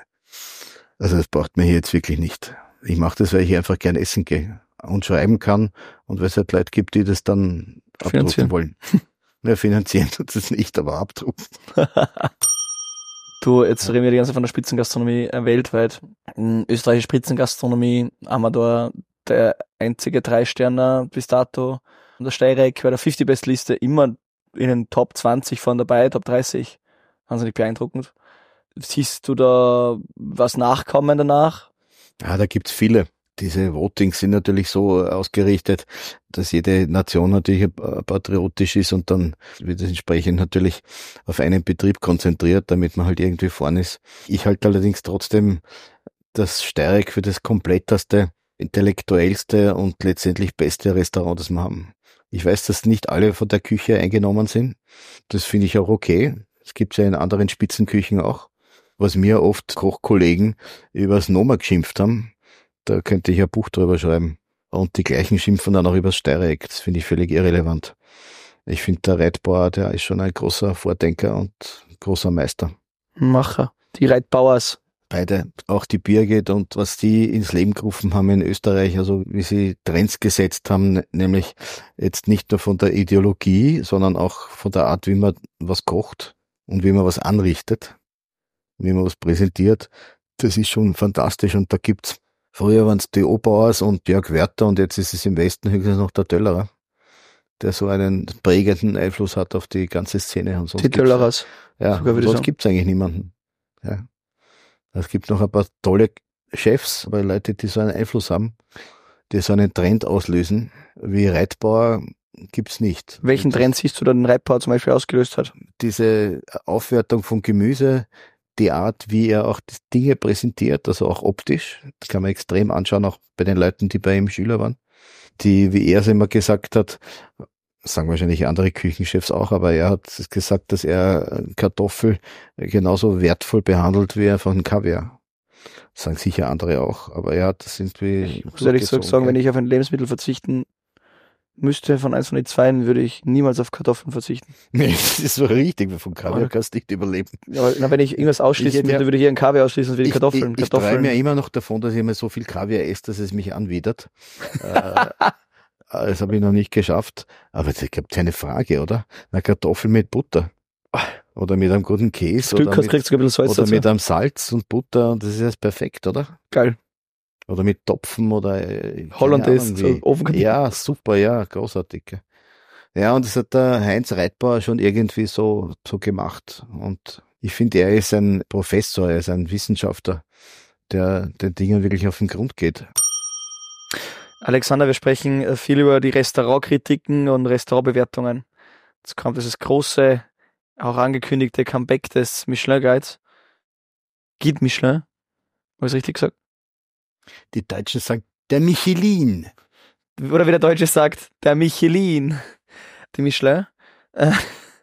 Also das braucht man hier jetzt wirklich nicht. Ich mache das, weil ich einfach gern essen gehe und schreiben kann und weil es halt Leute gibt, die das dann Finanzieren. abdrucken wollen. Ja, finanzieren tut es nicht, aber abdrucken. Du, jetzt reden wir die ganze Zeit von der Spitzengastronomie äh, weltweit. In österreichische Spitzengastronomie haben wir da der einzige Drei-Sterner bis dato. Und der Steyrek bei der fifty-Best-Liste immer in den Top zwanzig von dabei, Top dreißig. Wahnsinnig beeindruckend. Siehst du da was nachkommen danach? Ja, da gibt's viele. Diese Votings sind natürlich so ausgerichtet, dass jede Nation natürlich patriotisch ist und dann wird es entsprechend natürlich auf einen Betrieb konzentriert, damit man halt irgendwie vorn ist. Ich halte allerdings trotzdem das Steyrek für das kompletteste, intellektuellste und letztendlich beste Restaurant, das wir haben. Ich weiß, dass nicht alle von der Küche eingenommen sind. Das finde ich auch okay. Es gibt ja in anderen Spitzenküchen auch. Was mir oft Kochkollegen übers Noma geschimpft haben, da könnte ich ein Buch drüber schreiben. Und die gleichen schimpfen dann auch übers Steyrek. Das finde ich völlig irrelevant. Ich finde, der Reitbauer, der ist schon ein großer Vordenker und großer Meister. Macher. Die Reitbauers. Beide. Auch die Birgit und was die ins Leben gerufen haben in Österreich, also wie sie Trends gesetzt haben, nämlich jetzt nicht nur von der Ideologie, sondern auch von der Art, wie man was kocht und wie man was anrichtet, wie man was präsentiert. Das ist schon fantastisch und da gibt's früher waren es die Obauers und Jörg Werther und jetzt ist es im Westen höchstens noch der Töllerer, der so einen prägenden Einfluss hat auf die ganze Szene. Und sonst die Töllerers. Ja, und sonst gibt's eigentlich niemanden. Ja. Es gibt noch ein paar tolle Chefs, aber Leute, die so einen Einfluss haben, die so einen Trend auslösen, wie Reitbauer, gibt's nicht. Welchen Trend siehst du, da den Reitbauer zum Beispiel ausgelöst hat? Diese Aufwertung von Gemüse, die Art, wie er auch die Dinge präsentiert, also auch optisch, das kann man extrem anschauen, auch bei den Leuten, die bei ihm Schüler waren, die, wie er es immer gesagt hat, sagen wahrscheinlich andere Küchenchefs auch, aber er hat gesagt, dass er Kartoffel genauso wertvoll behandelt wie einfach ein Kaviar. Das sagen sicher andere auch, aber er hat das irgendwie... Ich muss ehrlich gesagt sagen, wenn ich auf ein Lebensmittel verzichten müsste, von eins von den zweien, würde ich niemals auf Kartoffeln verzichten. Nee, das ist so richtig, von Kaviar kannst du nicht überleben. Ja, na, wenn ich irgendwas ausschließen würde, würde ich hier ein Kaviar ausschließen, wie die Kartoffeln. Ich, ich, ich Kartoffeln. träume ja immer noch davon, dass ich immer so viel Kaviar esse, dass es mich anwidert. äh, das habe ich noch nicht geschafft. Aber es gibt keine Frage, oder? Eine Kartoffel mit Butter. Oder mit einem guten Käse. Glück oder hast, mit, kriegst du ein bisschen Salz oder dazu. mit einem Salz und Butter. Und das ist jetzt perfekt, oder? Geil. Oder mit Topfen oder äh, Hollandaise, so Ofen. Ja, super, ja, großartig. Ja, und das hat der Heinz Reitbauer schon irgendwie so, so gemacht. Und ich finde, er ist ein Professor, er ist ein Wissenschaftler, der den Dingen wirklich auf den Grund geht. Alexander, wir sprechen viel über die Restaurantkritiken und Restaurantbewertungen. Jetzt kommt dieses große, auch angekündigte Comeback des Michelin-Guides. Guide Michelin. Habe ich richtig gesagt? Die Deutschen sagen, der Michelin. Oder wie der Deutsche sagt, der Michelin. Die Michelin. Äh,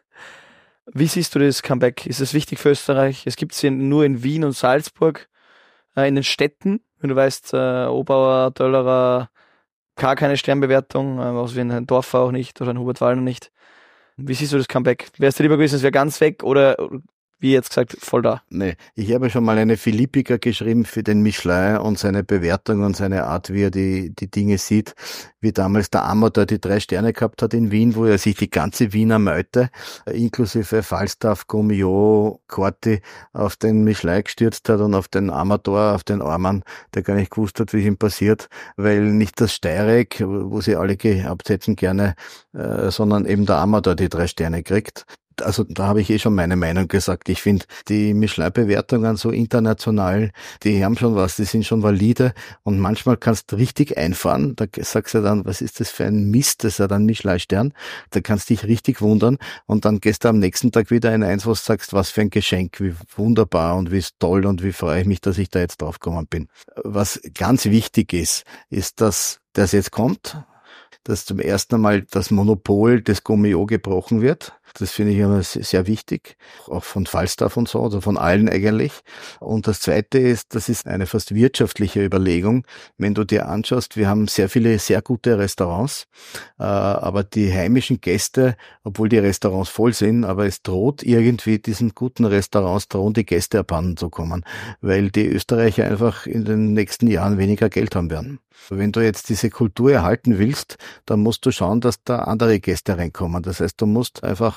wie siehst du das Comeback? Ist es wichtig für Österreich? Es gibt es nur in Wien und Salzburg, äh, in den Städten. Wenn du weißt, äh, Obauer, Töllerer, gar keine Sternbewertung, äh, was wie ein Dorfer auch nicht oder ein Hubert Wallner nicht. Wie siehst du das Comeback? Wärst du lieber gewesen, es wäre ganz weg oder wie jetzt gesagt, voll da? Nee, ich habe schon mal eine Philippika geschrieben für den Michelin und seine Bewertung und seine Art, wie er die, die Dinge sieht, wie damals der Amador die drei Sterne gehabt hat in Wien, wo er sich die ganze Wiener Meute, inklusive Falstaff, Gomio, Corti, auf den Michelin gestürzt hat und auf den Amador, auf den Armen, der gar nicht gewusst hat, wie es ihm passiert, weil nicht das Steyrek, wo sie alle gehabt hätten gerne, äh, sondern eben der Amador die drei Sterne kriegt. Also da habe ich eh schon meine Meinung gesagt. Ich finde die Michelin-Bewertungen so international, die haben schon was, die sind schon valide und manchmal kannst du richtig einfahren. Da sagst du dann, was ist das für ein Mist, das ist ja dann Michelin-Stern. Da kannst du dich richtig wundern und dann gehst du am nächsten Tag wieder in eins, wo du sagst, was für ein Geschenk, wie wunderbar und wie toll und wie freue ich mich, dass ich da jetzt drauf gekommen bin. Was ganz wichtig ist, ist, dass das jetzt kommt, dass zum ersten Mal das Monopol des Gomio gebrochen wird. Das finde ich immer sehr wichtig, auch von Falstaff und so, oder von allen eigentlich. Und das Zweite ist, das ist eine fast wirtschaftliche Überlegung. Wenn du dir anschaust, wir haben sehr viele sehr gute Restaurants, aber die heimischen Gäste, obwohl die Restaurants voll sind, aber es droht irgendwie diesen guten Restaurants, drohen die Gäste abhanden zu kommen, weil die Österreicher einfach in den nächsten Jahren weniger Geld haben werden. Wenn du jetzt diese Kultur erhalten willst, dann musst du schauen, dass da andere Gäste reinkommen. Das heißt, du musst einfach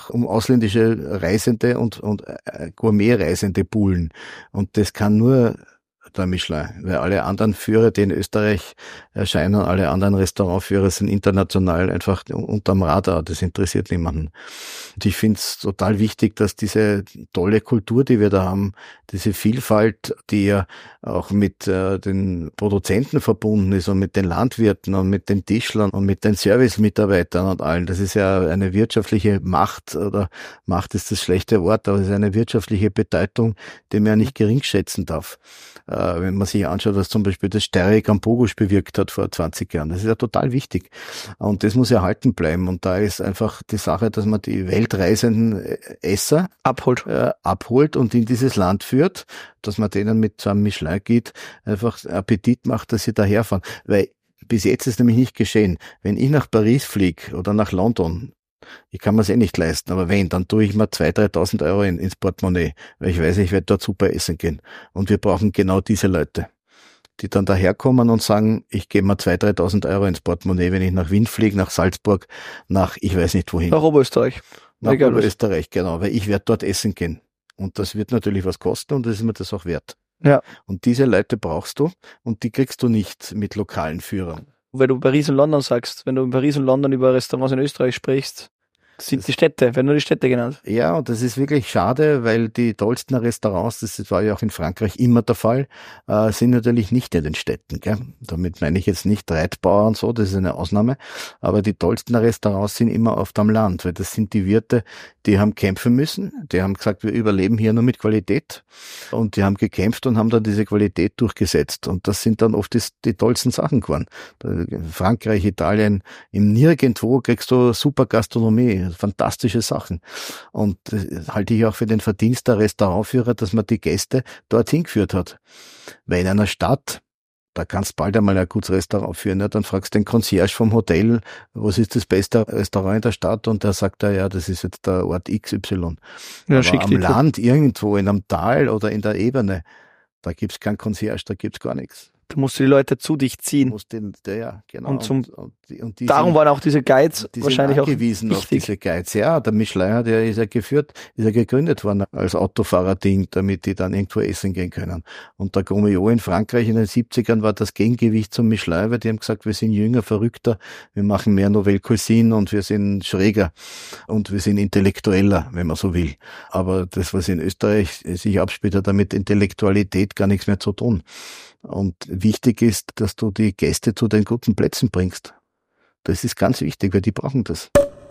einfach um ausländische Reisende und, und Gourmet-Reisende buhlen. Und das kann nur der Michelin, weil alle anderen Führer, die in Österreich erscheinen, alle anderen Restaurantführer sind international einfach unterm Radar, das interessiert niemanden. Und ich finde es total wichtig, dass diese tolle Kultur, die wir da haben, diese Vielfalt, die ja auch mit äh, den Produzenten verbunden ist und mit den Landwirten und mit den Tischlern und mit den Servicemitarbeitern und allen, das ist ja eine wirtschaftliche Macht, oder Macht ist das schlechte Wort, aber es ist eine wirtschaftliche Bedeutung, die man ja nicht gering schätzen darf. Äh, wenn man sich anschaut, was zum Beispiel das Steyr Campogusch bewirkt hat vor zwanzig Jahren. Das ist ja total wichtig. Und das muss erhalten bleiben. Und da ist einfach die Sache, dass man die weltreisenden Esser abholt, äh, abholt und in dieses Land führt, dass man denen mit so einem Michelin geht, einfach Appetit macht, dass sie daherfahren. Weil bis jetzt ist nämlich nicht geschehen. Wenn ich nach Paris fliege oder nach London, ich kann mir es eh nicht leisten, aber wenn, dann tue ich mir zweitausend, dreitausend Euro in, ins Portemonnaie, weil ich weiß, ich werde dort super essen gehen. Und wir brauchen genau diese Leute, die dann daherkommen und sagen, ich gebe mir zweitausend, dreitausend Euro ins Portemonnaie, wenn ich nach Wien fliege, nach Salzburg, nach ich weiß nicht wohin. Nach Oberösterreich. Nach Oberösterreich, genau, weil ich werde dort essen gehen. Und das wird natürlich was kosten und das ist mir das auch wert. Ja. Und diese Leute brauchst du und die kriegst du nicht mit lokalen Führern. Wenn du Paris und London sagst, wenn du in Paris und London über Restaurants in Österreich sprichst, sind die Städte, werden nur die Städte genannt. Ja, und das ist wirklich schade, weil die tollsten Restaurants, das war ja auch in Frankreich immer der Fall, äh, sind natürlich nicht in den Städten. Gell? Damit meine ich jetzt nicht Reitbauer und so, das ist eine Ausnahme, aber die tollsten Restaurants sind immer auf dem Land, weil das sind die Wirte, die haben kämpfen müssen, die haben gesagt, wir überleben hier nur mit Qualität und die haben gekämpft und haben dann diese Qualität durchgesetzt und das sind dann oft die, die tollsten Sachen geworden. Frankreich, Italien, im Nirgendwo kriegst du super Gastronomie, fantastische Sachen. Und das halte ich auch für den Verdienst der Restaurantführer, dass man die Gäste dorthin geführt hat. Weil in einer Stadt, da kannst bald einmal ein gutes Restaurant führen, ja, dann fragst du den Concierge vom Hotel, was ist das beste Restaurant in der Stadt? Und der sagt, ja, das ist jetzt der Ort X Y. Ja, aber am Land irgendwo, in einem Tal oder in der Ebene, da gibt's keinen Concierge, da gibt's gar nichts. Du musst die Leute zu dich ziehen. Du musst den, ja, genau. Und, zum, und, und, die, und die darum sind, waren auch diese Guides die wahrscheinlich auch angewiesen auf diese Guides. Ja, der Michelin hat ja, ist ja geführt, ist ja gegründet worden als Autofahrerding, damit die dann irgendwo essen gehen können. Und der Gomeo in Frankreich in den siebzigern war das Gegengewicht zum Michelin, weil die haben gesagt, wir sind jünger, verrückter, wir machen mehr Nouvelle Cuisine und wir sind schräger und wir sind intellektueller, wenn man so will. Aber das, was in Österreich sich abspielt, hat damit Intellektualität gar nichts mehr zu tun. Und wichtig ist, dass du die Gäste zu den guten Plätzen bringst. Das ist ganz wichtig, weil die brauchen das.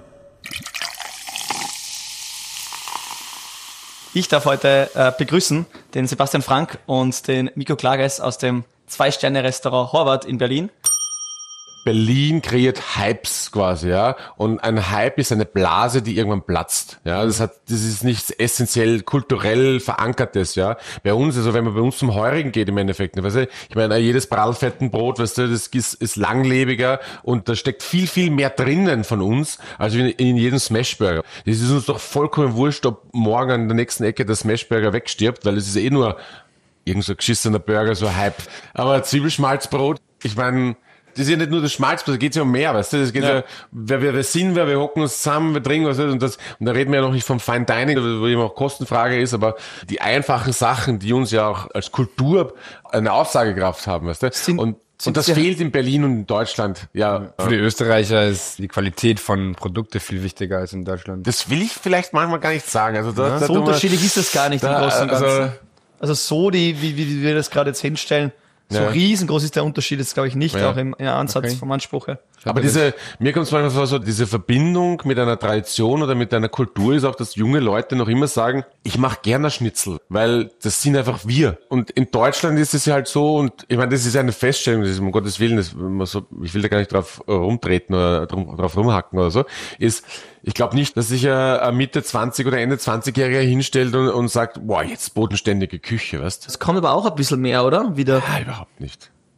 Ich darf heute äh, begrüßen den Sebastian Frank und den Miko Klages aus dem Zwei-Sterne-Restaurant Horvath in Berlin. Berlin kreiert Hypes quasi, ja. Und ein Hype ist eine Blase, die irgendwann platzt. Ja, das hat, das ist nichts essentiell kulturell Verankertes, ja. Bei uns, also wenn man bei uns zum Heurigen geht im Endeffekt, weißt du, ich meine, jedes Prallfettenbrot, weißt du, das ist, ist langlebiger und da steckt viel, viel mehr drinnen von uns, als in, in jedem Smashburger. Das ist uns doch vollkommen wurscht, ob morgen an der nächsten Ecke der Smashburger wegstirbt, weil es ist eh nur irgend so geschissener Burger, so Hype. Aber Zwiebelschmalzbrot, ich meine, das ist ja nicht nur das Schmalzbrot, da geht es ja um mehr, weißt du, das geht ja, ja wer wir, wir sind wir, wir hocken uns zusammen, wir trinken was und das, und da reden wir ja noch nicht vom Fine Dining, wo immer auch Kostenfrage ist, aber die einfachen Sachen, die uns ja auch als Kultur eine Aussagekraft haben, weißt du, sind, und Und das fehlt in Berlin und in Deutschland, ja. Für die Österreicher ist die Qualität von Produkten viel wichtiger als in Deutschland. Das will ich vielleicht manchmal gar nicht sagen. Also da, ja, da so unterschiedlich ist das gar nicht da, im Großen und Ganzen. Also, also so, die, wie, wie wir das gerade jetzt hinstellen, so ja. riesengroß ist der Unterschied jetzt, glaube ich, nicht, ja. auch im, im Ansatz okay. vom Anspruch her. Aber diese, mir kommt es manchmal vor, so diese Verbindung mit einer Tradition oder mit einer Kultur ist auch, dass junge Leute noch immer sagen, ich mache gerne Schnitzel, weil das sind einfach wir. Und in Deutschland ist es ja halt so, und ich meine, das ist eine Feststellung, das ist um Gottes Willen, das, man so, ich will da gar nicht drauf rumtreten oder drum, drauf rumhacken oder so, ist, ich glaube nicht, dass sich ein Mitte zwanzig oder Ende zwanzigjähriger hinstellt und, und sagt, boah, jetzt bodenständige Küche, weißt du? Das kommt aber auch ein bisschen mehr, oder? Wieder. Ah, überhaupt nicht.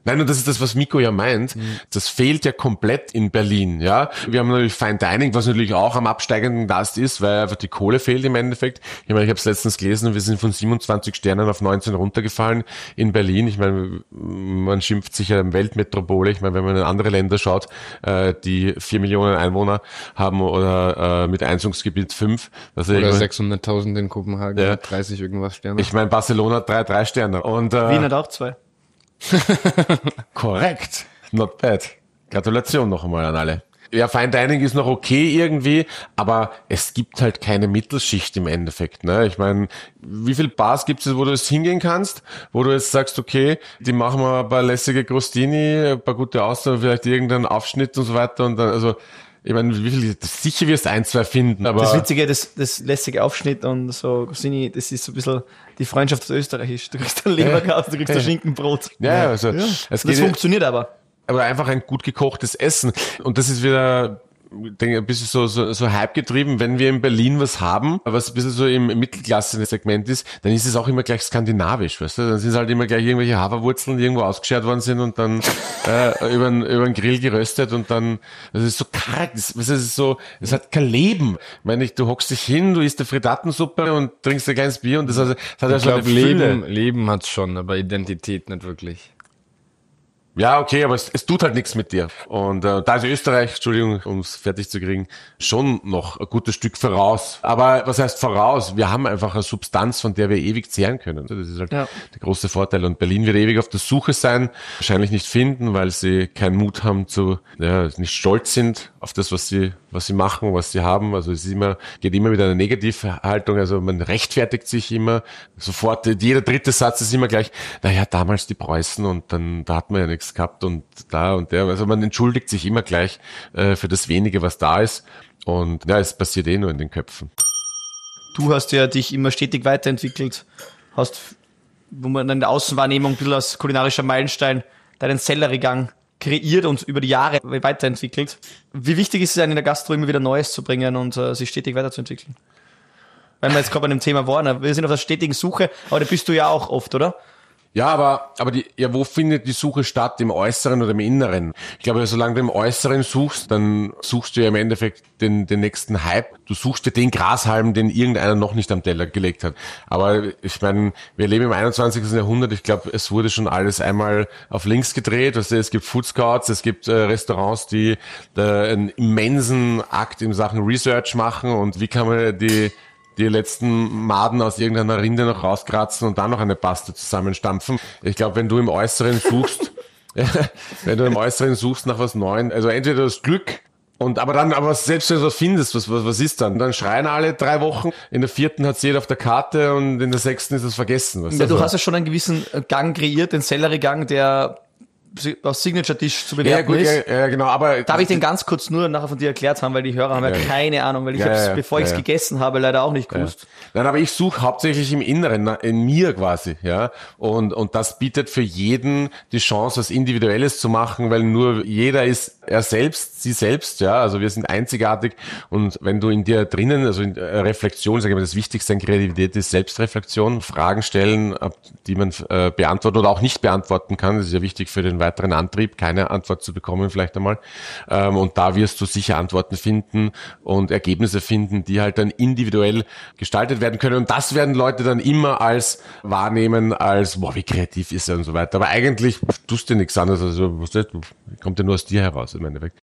Nein, und das ist das, was Miko ja meint. Mhm. Das fehlt ja komplett in Berlin, ja. Wir haben natürlich Fine Dining, was natürlich auch am absteigenden Ast ist, weil einfach die Kohle fehlt im Endeffekt. Ich meine, ich habe es letztens gelesen, wir sind von siebenundzwanzig Sternen auf neunzehn runtergefallen in Berlin. Ich meine, man schimpft sich ja Weltmetropole. Ich meine, wenn man in andere Länder schaut, äh, die vier Millionen Einwohner haben oder äh, mit Einzugsgebiet fünf. Also oder sechshunderttausend in Kopenhagen, ja. dreißig irgendwas Sterne. Ich meine, Barcelona hat drei, drei Sterne. Und, äh, Wien hat auch zwei. Korrekt. Not bad. Gratulation noch einmal an alle. Ja, Fine Dining ist noch okay irgendwie, aber es gibt halt keine Mittelschicht im Endeffekt. Ne? Ich meine, wie viel Bars gibt es, wo du jetzt hingehen kannst, wo du jetzt sagst, okay, die machen wir ein paar lässige Crostini, ein paar gute Austern, vielleicht irgendeinen Aufschnitt und so weiter und dann, also ich meine, wie viel, sicher wirst du ein, zwei finden, aber... Das Witzige, das, das lässige Aufschnitt und so, Crostini, das ist so ein bisschen die Freundschaft aus Österreichisch. Du kriegst ein Leberkaus, du kriegst ein Schinkenbrot. Ja, also... Ja. Es das geht, funktioniert aber. Aber einfach ein gut gekochtes Essen. Und das ist wieder... Ich denke, ein bisschen so, so, so Hype getrieben. Wenn wir in Berlin was haben, was ein bisschen so im Mittelklasse-Segment ist, dann ist es auch immer gleich skandinavisch, weißt du? Dann sind es halt immer gleich irgendwelche Haferwurzeln, die irgendwo ausgeschert worden sind und dann äh, über über den Grill geröstet und dann, das ist so karg, das, das ist so, es hat kein Leben. Ich meine, du hockst dich hin, du isst eine Frittatensuppe und trinkst ein kleines Bier und das, hat, das hat ich ja glaube, Leben, Leben hat's schon, aber Identität nicht wirklich. Ja, okay, aber es, es tut halt nichts mit dir. Und äh, da ist Österreich, Entschuldigung, um es fertig zu kriegen, schon noch ein gutes Stück voraus. Aber was heißt voraus? Wir haben einfach eine Substanz, von der wir ewig zehren können. Das ist halt ja. der große Vorteil. Und Berlin wird ewig auf der Suche sein, wahrscheinlich nicht finden, weil sie keinen Mut haben zu, ja, nicht stolz sind auf das, was sie, was sie machen, was sie haben. Also es ist immer, geht immer mit einer Negativhaltung. Also man rechtfertigt sich immer sofort. Jeder dritte Satz ist immer gleich, naja, damals die Preußen und dann, da hat man ja nichts gehabt und da und der. Also man entschuldigt sich immer gleich äh, für das Wenige, was da ist. Und ja, es passiert eh nur in den Köpfen. Du hast ja dich immer stetig weiterentwickelt. Hast, wo man in der Außenwahrnehmung ein bisschen als kulinarischer Meilenstein deinen Selleriegang kreiert und über die Jahre weiterentwickelt. Wie wichtig ist es einem in der Gastro immer wieder Neues zu bringen und äh, sich stetig weiterzuentwickeln? Weil wir jetzt gerade bei dem Thema waren, wir sind auf der stetigen Suche, aber da bist du ja auch oft, oder? Ja, aber, aber die, ja, wo findet die Suche statt? Im Äußeren oder im Inneren? Ich glaube, solange du im Äußeren suchst, dann suchst du ja im Endeffekt den, den nächsten Hype. Du suchst dir den Grashalm, den irgendeiner noch nicht am Teller gelegt hat. Aber ich meine, wir leben im einundzwanzigsten Jahrhundert. Ich glaube, es wurde schon alles einmal auf links gedreht. Also es gibt Food Scouts, es gibt äh, Restaurants, die äh, einen immensen Akt in Sachen Research machen. Und wie kann man die die letzten Maden aus irgendeiner Rinde noch rauskratzen und dann noch eine Paste zusammenstampfen. Ich glaube, wenn du im Äußeren suchst, wenn du im Äußeren suchst nach was Neuem, also entweder das Glück und aber dann, aber selbst wenn du was findest, was, was, was ist dann? Dann schreien alle drei Wochen, in der vierten hat's jeder auf der Karte und in der sechsten ist es vergessen. Was ja, also? Du hast ja schon einen gewissen Gang kreiert, den Selleriegang, der aus Signature-Dish zu bewerten ja, gut, ist. Ja, ja, genau, aber darf ich den ganz kurz nur nachher von dir erklärt haben, weil die Hörer haben ja, ja keine Ahnung, weil ich ja, habe es, ja, bevor ja, ich es ja. gegessen habe, leider auch nicht gewusst. Ja. Nein, aber ich suche hauptsächlich im Inneren, in mir quasi, ja. Und, und das bietet für jeden die Chance, was Individuelles zu machen, weil nur jeder ist er selbst, sie selbst, ja. Also wir sind einzigartig und wenn du in dir drinnen, also in Reflexion, sage ich mal, das Wichtigste an Kreativität ist Selbstreflexion, Fragen stellen, die man äh, beantworten oder auch nicht beantworten kann. Das ist ja wichtig für den weiteren Antrieb, keine Antwort zu bekommen vielleicht einmal. Ähm, und da wirst du sicher Antworten finden und Ergebnisse finden, die halt dann individuell gestaltet werden können. Und das werden Leute dann immer als wahrnehmen, als, boah, wie kreativ ist er und so weiter. Aber eigentlich tust du nichts anderes. Also, was das, kommt ja nur aus dir heraus im Endeffekt.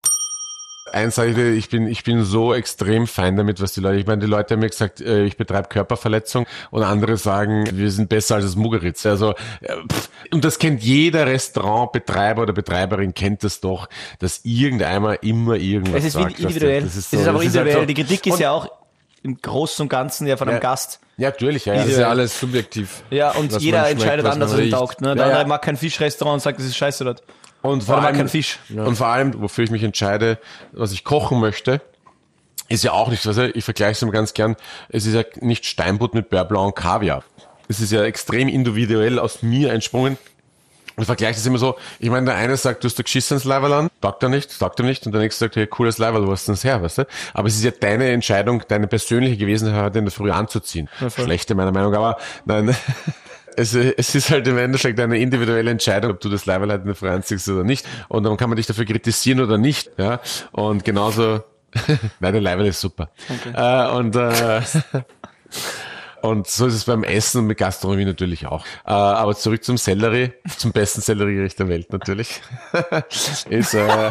Eins sage ich dir, ich bin, ich bin so extrem fein damit, was die Leute, ich meine, die Leute haben mir gesagt, ich betreibe Körperverletzung und andere sagen, wir sind besser als das Mugeritz. Also, pff, und das kennt jeder Restaurantbetreiber oder Betreiberin kennt das doch, dass irgendeiner immer irgendwas sagt. Es ist sagt, individuell. Das ist, so, es ist aber das individuell. Ist halt so. Die Kritik ist ja auch im Großen und Ganzen ja von einem ja, Gast. Ja, natürlich. Ja, das ist ja alles subjektiv. Ja, und jeder entscheidet anders, was ihm taugt. Ne? Der ja, andere ja. mag kein Fischrestaurant und sagt, das ist scheiße dort. Und vor, allem, allem, kein Fisch. Ja. und vor allem, wofür ich mich entscheide, was ich kochen möchte, ist ja auch nicht, also ich vergleiche es immer ganz gern, es ist ja nicht Steinbutt mit Beurre Blanc und Kaviar. Es ist ja extrem individuell aus mir entsprungen. Ich vergleiche das immer so, ich meine, der eine sagt, du hast da geschissen ins Leiberl an, sagt er nicht, sagt er nicht, und der nächste sagt, hey, cooles Leiberl, wo hast du das her, weißt du? Aber es ist ja deine Entscheidung, deine persönliche gewesen, heute in der Früh anzuziehen. Ja, schlechte meiner Meinung, aber nein. es, es ist halt im Endeffekt eine individuelle Entscheidung, ob du das Leiberl halt in der Früh anziehst oder nicht. Und dann kann man dich dafür kritisieren oder nicht. Ja. Und genauso, nein, der Leiberl ist super. Okay. Äh, und äh, Und so ist es beim Essen und mit Gastronomie natürlich auch. Äh, aber zurück zum Sellerie, zum besten Selleriegericht der Welt natürlich. ist, äh,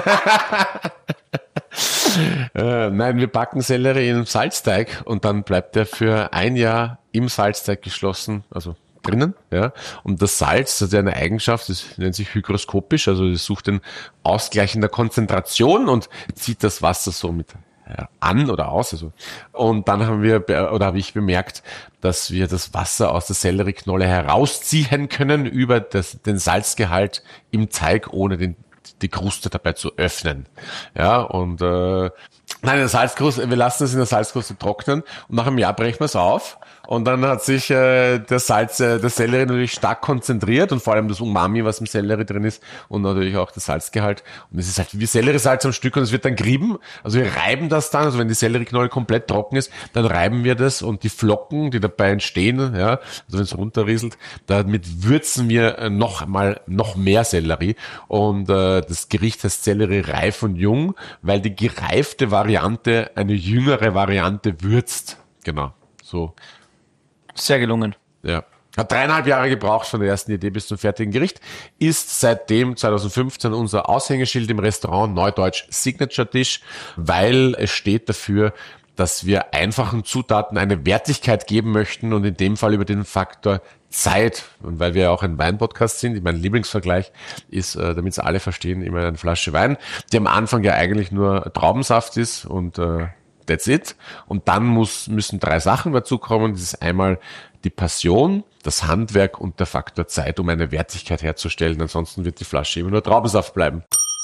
äh, nein, wir backen Sellerie in Salzteig und dann bleibt der für ein Jahr im Salzteig geschlossen, also drinnen. Ja. Und das Salz hat ja eine Eigenschaft, das nennt sich hygroskopisch, also es sucht den Ausgleich in der Konzentration und zieht das Wasser so mit an oder aus. Also. Und dann haben wir, oder habe ich bemerkt, dass wir das Wasser aus der Sellerieknolle herausziehen können über das, den Salzgehalt im Teig, ohne den, die Kruste dabei zu öffnen. Ja, und äh, nein, in der Salzkruste, wir lassen es in der Salzkruste trocknen und nach einem Jahr brechen wir es auf. Und dann hat sich äh, der Salz, äh, der Sellerie natürlich stark konzentriert und vor allem das Umami, was im Sellerie drin ist und natürlich auch das Salzgehalt. Und es ist halt wie Selleriesalz am Stück und es wird dann gerieben. Also wir reiben das dann, also wenn die Sellerieknolle komplett trocken ist, dann reiben wir das und die Flocken, die dabei entstehen, ja, also wenn es runterrieselt, damit würzen wir noch mal noch mehr Sellerie. Und äh, das Gericht heißt Sellerie reif und jung, weil die gereifte Variante eine jüngere Variante würzt. Genau, so. Sehr gelungen. Ja. Hat dreieinhalb Jahre gebraucht von der ersten Idee bis zum fertigen Gericht. Ist seitdem zwanzig fünfzehn unser Aushängeschild im Restaurant, Neudeutsch Signature Dish, weil es steht dafür, dass wir einfachen Zutaten eine Wertigkeit geben möchten und in dem Fall über den Faktor Zeit. Und weil wir auch ein Wein-Podcast sind, mein Lieblingsvergleich ist, damit es alle verstehen, immer eine Flasche Wein, die am Anfang ja eigentlich nur Traubensaft ist und äh, that's it. Und dann muss, müssen drei Sachen dazukommen. Das ist einmal die Passion, das Handwerk und der Faktor Zeit, um eine Wertigkeit herzustellen. Ansonsten wird die Flasche immer nur Traubensaft bleiben.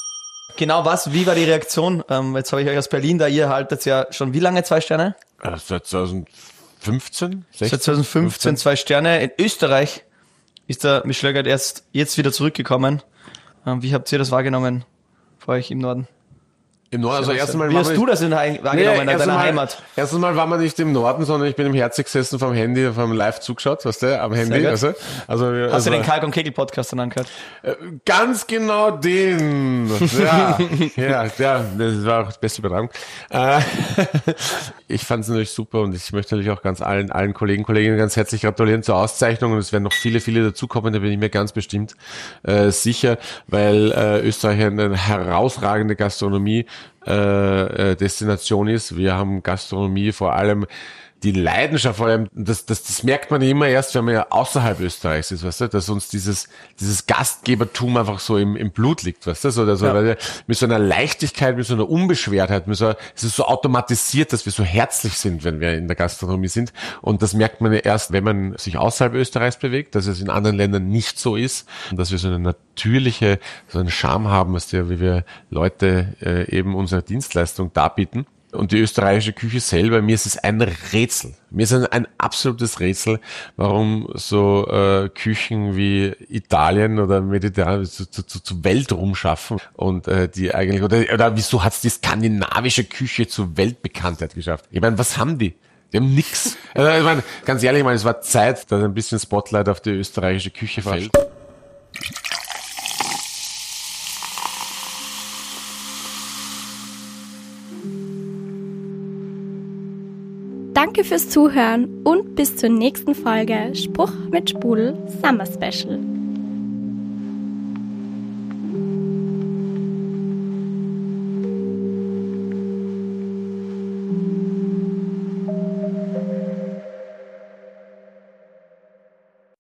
Genau was, wie war die Reaktion? Ähm, jetzt habe ich euch aus Berlin, da ihr haltet ja schon wie lange zwei Sterne? Äh, seit zwanzig fünfzehn? sechzehn, seit zwanzig fünfzehn zwei Sterne. In Österreich ist der Michelin Guide erst jetzt wieder zurückgekommen. Ähm, wie habt ihr das wahrgenommen bei euch im Norden? Im Norden, also erst einmal Wie hast du das in wahrgenommen nee, in deiner mal, Heimat? Erstens mal war man nicht im Norden, sondern ich bin im Herz gesessen vom Handy, vom Live zugeschaut, weißt du, am Handy. Also, also, hast also, du den Kalk und Kegel Podcast dann angehört? Ganz genau den. Ja, ja, ja, das war auch die beste Übertragung. Ich fand es natürlich super und ich möchte natürlich auch ganz allen, allen Kollegen, Kolleginnen ganz herzlich gratulieren zur Auszeichnung und es werden noch viele, viele dazukommen, da bin ich mir ganz bestimmt äh, sicher, weil äh, Österreich eine herausragende Gastronomie Äh, Destination ist. Wir haben Gastronomie, vor allem die Leidenschaft, vor allem, das, das, das merkt man immer erst, wenn man ja außerhalb Österreichs ist, weißt du, dass uns dieses, dieses Gastgebertum einfach so im, im Blut liegt, weißt du, so, also, ja. weil mit so einer Leichtigkeit, mit so einer Unbeschwertheit, mit so, es ist so automatisiert, dass wir so herzlich sind, wenn wir in der Gastronomie sind. Und das merkt man ja erst, wenn man sich außerhalb Österreichs bewegt, dass es in anderen Ländern nicht so ist und dass wir so eine natürliche, so einen Charme haben, was der, wie wir Leute äh, eben unsere Dienstleistung darbieten. Und die österreichische Küche selber, mir ist es ein Rätsel. Mir ist es ein, ein absolutes Rätsel, warum so äh, Küchen wie Italien oder Mediterranean zu, zu, zu Weltruhm schaffen und äh, die eigentlich, oder, oder wieso hat es die skandinavische Küche zur Weltbekanntheit geschafft? Ich meine, was haben die? Die haben nix. Also, ich meine, ganz ehrlich, ich meine, es war Zeit, dass ein bisschen Spotlight auf die österreichische Küche fällt. Danke fürs Zuhören und bis zur nächsten Folge Spruch mit Sprudel Summer Special.